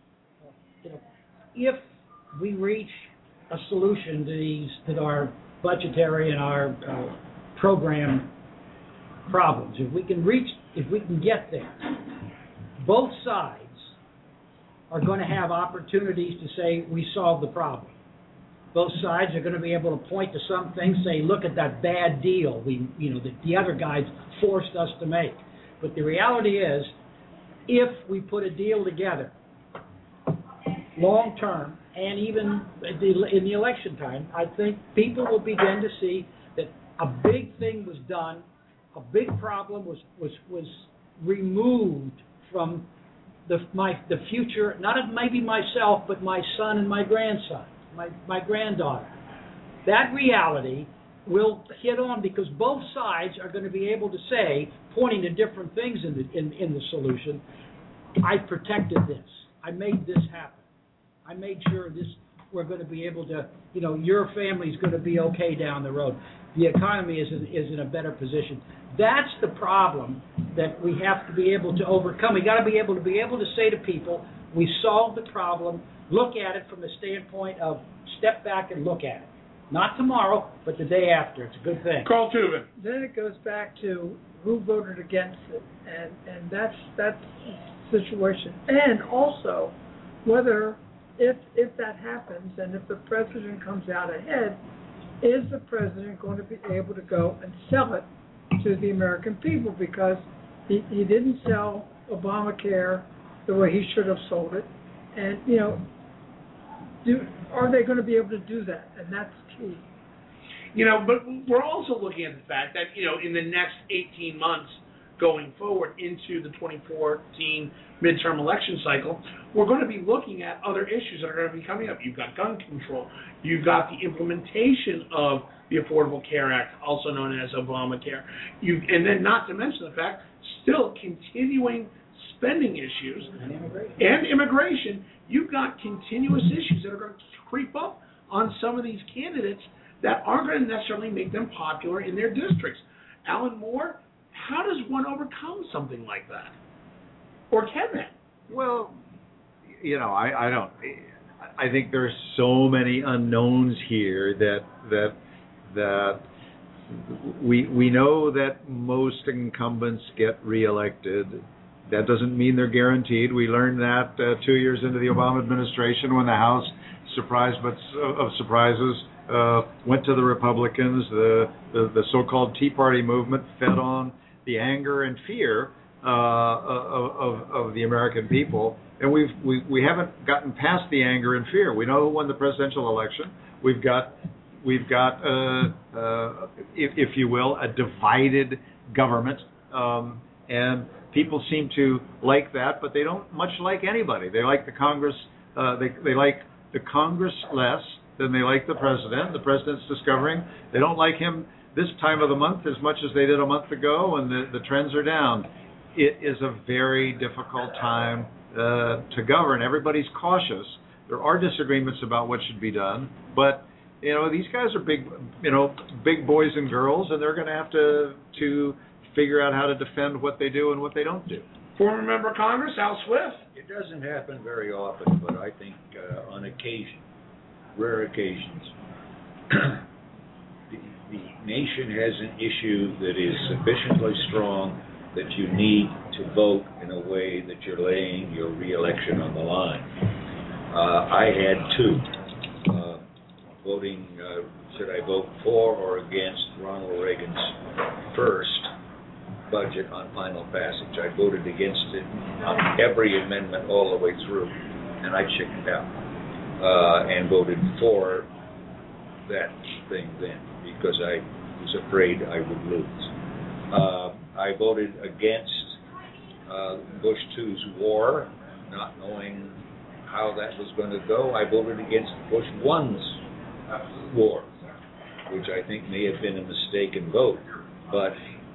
You know, if we reach a solution to our budgetary and our program problems, if we can get there, both sides are going to have opportunities to say we solved the problem. Both sides are going to be able to point to some things, say, look at that bad deal that the other guys forced us to make. But the reality is, if we put a deal together, long term, and even in the election time, I think people will begin to see that a big thing was done, a big problem was removed from the future, not of maybe myself, but my son and my grandson, my granddaughter. That reality will hit on because both sides are going to be able to say, pointing to different things in the solution, I protected this. I made this happen. I made sure we're going to be able to, your family's going to be okay down the road. The economy is in a better position. That's the problem that we have to be able to overcome. We got to be able to say to people, we solved the problem. Look at it from the standpoint of step back and look at it. Not tomorrow, but the day after. It's a good thing. Carl Tubin. Then it goes back to who voted against it, and that's the situation. And also, whether if that happens and if the president comes out ahead, is the president going to be able to go and sell it to the American people? Because he didn't sell Obamacare the way he should have sold it, and are they going to be able to do that? And that's key. But we're also looking at the fact that, in the next 18 months going forward into the 2014 midterm election cycle, we're going to be looking at other issues that are going to be coming up. You've got gun control. You've got the implementation of the Affordable Care Act, also known as Obamacare. And then not to mention the fact, still continuing spending issues and immigration. You've got continuous issues that are going to creep up on some of these candidates that aren't going to necessarily make them popular in their districts. Alan Moore, how does one overcome something like that? Or can they? Well, I don't. I think there's so many unknowns here that we know that most incumbents get reelected. That doesn't mean they're guaranteed. We learned that 2 years into the Obama administration when the House, surprised but of surprises, went to the Republicans. The so-called Tea Party movement fed on the anger and fear of the American people, and we haven't gotten past the anger and fear. We know who won the presidential election. We've got if you will, a divided government, and people seem to like that, but they don't much like anybody. They like the Congress. They like the Congress less than they like the president. The president's discovering they don't like him this time of the month as much as they did a month ago, and the trends are down. It is a very difficult time to govern. Everybody's cautious. There are disagreements about what should be done, but these guys are big boys and girls, and they're going to have to figure out how to defend what they do and what they don't do. Former member of Congress, Al Swift. It doesn't happen very often, but I think on occasion, rare occasions, the nation has an issue that is sufficiently strong that you need to vote in a way that you're laying your re-election on the line. I had two. Voting, should I vote for or against Ronald Reagan's first budget on final passage? I voted against it on every amendment all the way through, and I chickened out and voted for that thing then because I was afraid I would lose. I voted against Bush II's war, not knowing how that was going to go. I voted against Bush I's war, which I think may have been a mistaken vote, but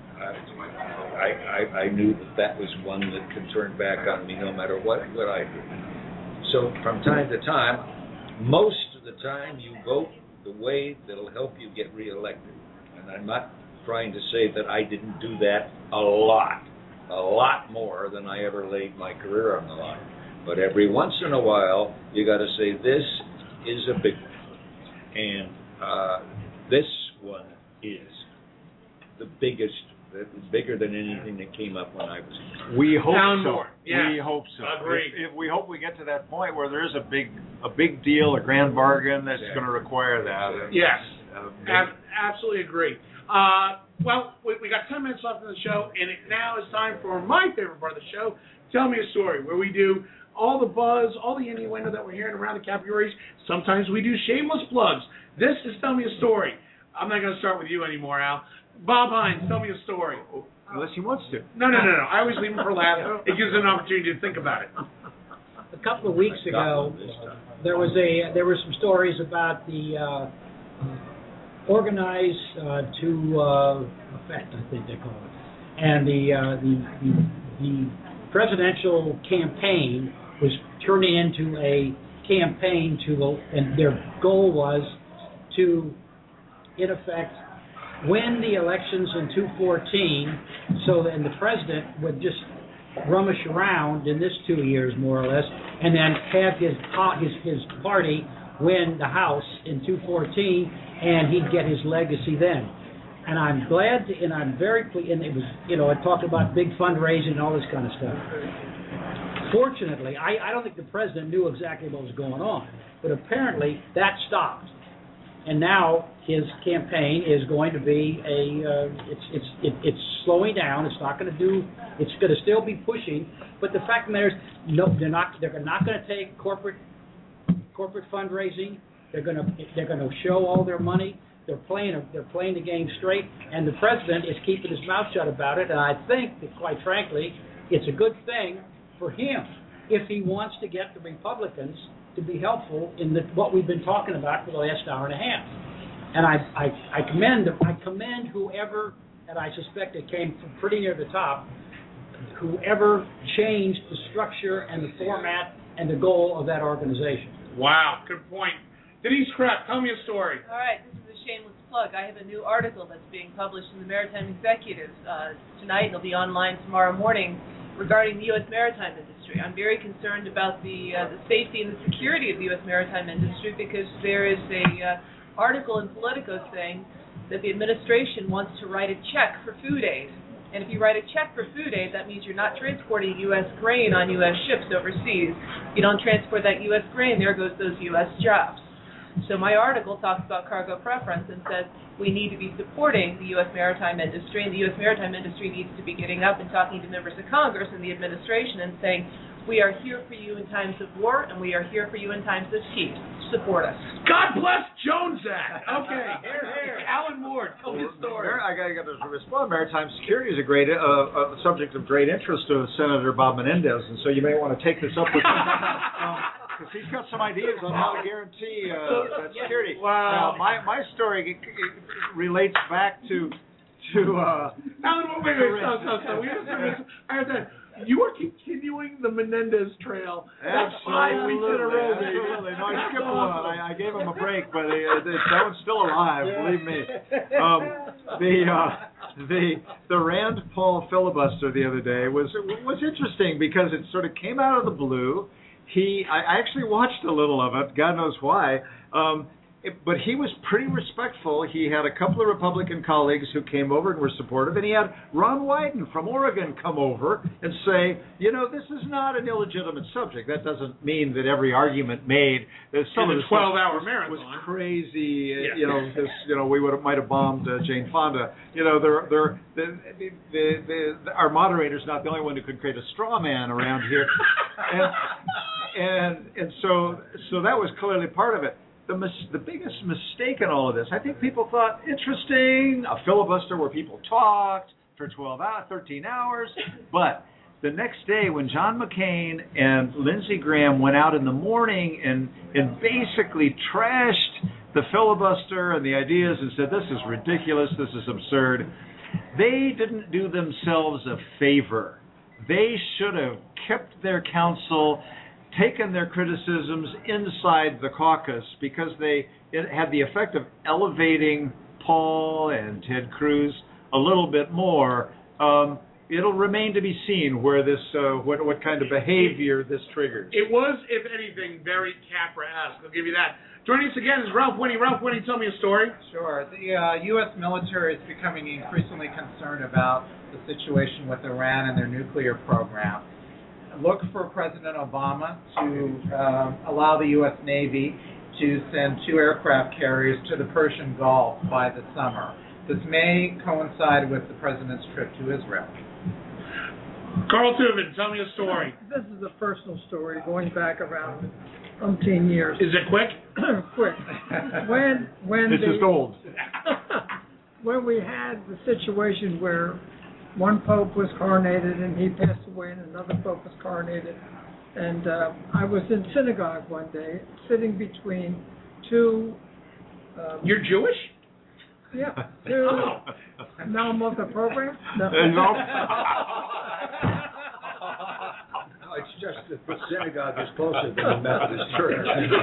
I knew that was one that could turn back on me no matter what I did. So from time to time, most of the time, you vote the way that'll help you get reelected. And I'm not trying to say that I didn't do that a lot more than I ever laid my career on the line. But every once in a while, you got to say, this is a big one. And this one is the biggest, bigger than anything that came up when I was in. We hope so. More. Yeah. We hope so. Agreed. If we hope we get to that point where there is a big deal, a grand bargain that's going to require that. Yes. Absolutely agree. Well, we got 10 minutes left in the show, and now is time for my favorite part of the show, Tell Me a Story, where we do all the buzz, all the innuendo that we're hearing around the categories. Sometimes we do shameless plugs. This is Tell Me a Story. I'm not going to start with you anymore, Al. Bob Hines, tell me a story. Unless he wants to. No. I always leave him for last. It gives an opportunity to think about it. A couple of weeks ago, there were some stories about the organized to effect, I think they call it, and the presidential campaign was turning into a campaign and their goal was to, in effect, win the elections in 2014, and the president would just rummage around in this 2 years, more or less, and then have his party win the House in 2014, and he'd get his legacy then. And I'm glad, and I'm very pleased, and it was, I talked about big fundraising and all this kind of stuff. Fortunately, I don't think the president knew exactly what was going on, but apparently that stopped. And now his campaign is going to be it's slowing down. It's not going to do. It's going to still be pushing. But the fact of the matter is, no, they're not going to take corporate fundraising. They're going to show all their money. They're playing the game straight. And the president is keeping his mouth shut about it. And I think that, quite frankly, it's a good thing for him if he wants to get the Republicans to be helpful in what we've been talking about for the last hour and a half. And I commend whoever, and I suspect it came from pretty near the top, whoever changed the structure and the format and the goal of that organization. Wow, good point. Denise Krepp, tell me a story. All right, this is a shameless plug. I have a new article that's being published in the Maritime Executive tonight. It'll be online tomorrow morning, regarding the U.S. maritime industry. I'm very concerned about the safety and the security of the U.S. maritime industry because there is a article in Politico saying that the administration wants to write a check for food aid. And if you write a check for food aid, that means you're not transporting U.S. grain on U.S. ships overseas. If you don't transport that U.S. grain, there goes those U.S. jobs. So my article talks about cargo preference and says we need to be supporting the U.S. maritime industry, and the U.S. maritime industry needs to be getting up and talking to members of Congress and the administration and saying, we are here for you in times of war, and we are here for you in times of peace. Support us. God bless Jones Act. Okay, here. Alan Moore, tell me a story. I got to respond. Maritime security is a great subject of great interest to Senator Bob Menendez, and so you may want to take this up with him. Because he's got some ideas on how to guarantee that security. Wow. Now, my story relates back to Alan, wait, stop. I have that. You are continuing the Menendez trail. That's 5 weeks in a row, baby. Absolutely. No, I skipped one. I gave him a break, but that one's still alive, believe me. The Rand Paul filibuster the other day was interesting because it sort of came out of the blue. I actually watched a little of it, God knows why, but he was pretty respectful. He had a couple of Republican colleagues who came over and were supportive, and he had Ron Wyden from Oregon come over and say, this is not an illegitimate subject. That doesn't mean that every argument made some of the 12-hour marathon was crazy. Yeah. We might have bombed Jane Fonda. Our moderator's not the only one who could create a straw man around here, and so that was clearly part of it. The biggest mistake in all of this, I think people thought, interesting, a filibuster where people talked for 13 hours, but the next day when John McCain and Lindsey Graham went out in the morning and basically trashed the filibuster and the ideas and said, this is ridiculous, this is absurd, they didn't do themselves a favor. They should have kept their counsel, taken their criticisms inside the caucus, because it had the effect of elevating Paul and Ted Cruz a little bit more. It'll remain to be seen where this, what kind of behavior this triggers. It was, if anything, very Capra-esque. I'll give you that. Joining us again is Ralph Winnie. Ralph Winnie, tell me a story. Sure. The U.S. military is becoming increasingly concerned about the situation with Iran and their nuclear program. Look for President Obama to allow the U.S. Navy to send 2 aircraft carriers to the Persian Gulf by the summer. This may coincide with the President's trip to Israel. Carl Tubin, tell me a story. This is a personal story going back around umpteen years. Is it quick? Quick. When It's just old. when we had the situation where one pope was coronated and he passed away and another pope was coronated, and I was in synagogue one day sitting between two You're Jewish? yeah, two now I'm off the program? No. No, it's just that the synagogue is closer than the Methodist Church.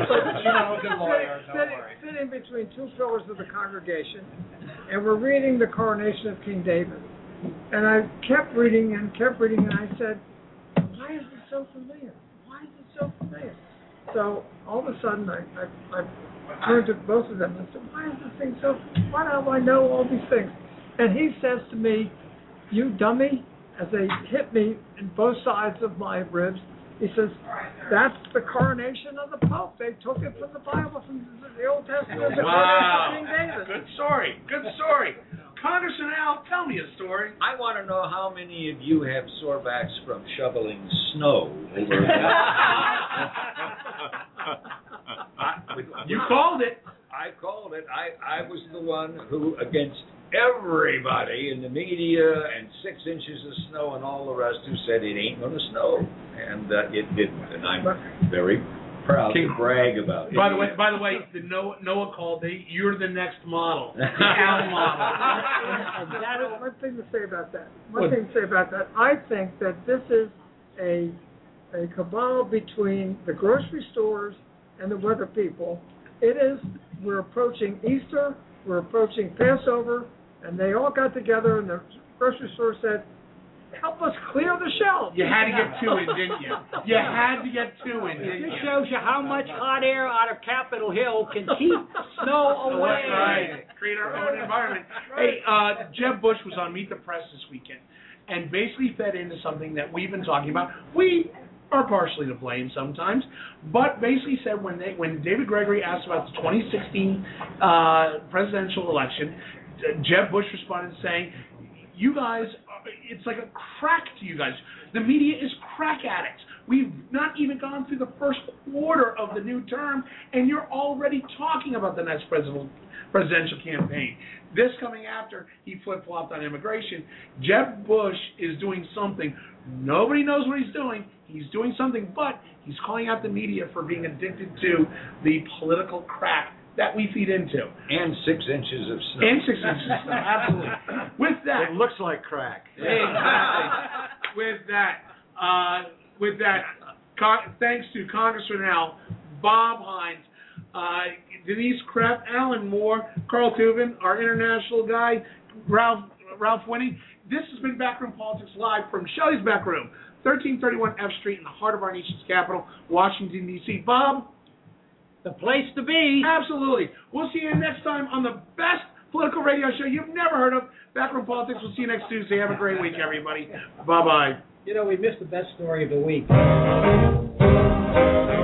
Sitting between two pillars of the congregation, and we're reading the coronation of King David. And I kept reading, and I said, why is it so familiar? Why is it so familiar? So all of a sudden, I turned to both of them and said, why is this thing so, why do I know all these things? And he says to me, you dummy, as they hit me in both sides of my ribs, he says, that's the coronation of the Pope. They took it from the Bible, from the Old Testament. Wow. King David. Good story. Congressman Al, tell me a story. I want to know how many of you have sore backs from shoveling snow over You called it. I called it. I was the one who, against everybody in the media and 6 inches of snow and all the rest, who said it ain't going to snow, and it didn't. And I'm very proud to brag about it. By the way, the Noah called. You're the next model, the Al model. One thing to say about that. I think that this is a cabal between the grocery stores and the weather people. We're approaching Easter, we're approaching Passover, and they all got together and the grocery store said, help us clear the shelves. You had to get 2 in, didn't you? You had to get 2 in, didn't you? This shows you how much hot air out of Capitol Hill can keep snow away. Right. Create our own environment. Hey, Jeb Bush was on Meet the Press this weekend and basically fed into something that we've been talking about. We are partially to blame sometimes, but basically said when David Gregory asked about the 2016 presidential election, Jeb Bush responded saying, you guys, it's like a crack to you guys. The media is crack addicts. We've not even gone through the first quarter of the new term, and you're already talking about the next presidential campaign. This coming after he flip-flopped on immigration. Jeb Bush is doing something. Nobody knows what he's doing. He's doing something, but he's calling out the media for being addicted to the political crack that we feed into. And 6 inches of snow. Absolutely. With that, It looks like crack. exactly. With that, thanks to Congressman Al, Bob Hines, Denise Krepp, Alan Moore, Carl Tubin, our international guy, Ralph Winnie. This has been Backroom Politics Live from Shelley's Back Room, 1331 F Street in the heart of our nation's capital, Washington, D.C. Bob? The place to be. Absolutely. We'll see you next time on the best political radio show you've never heard of, Backroom Politics. We'll see you next Tuesday. Have a great week, everybody. Bye-bye. We missed the best story of the week.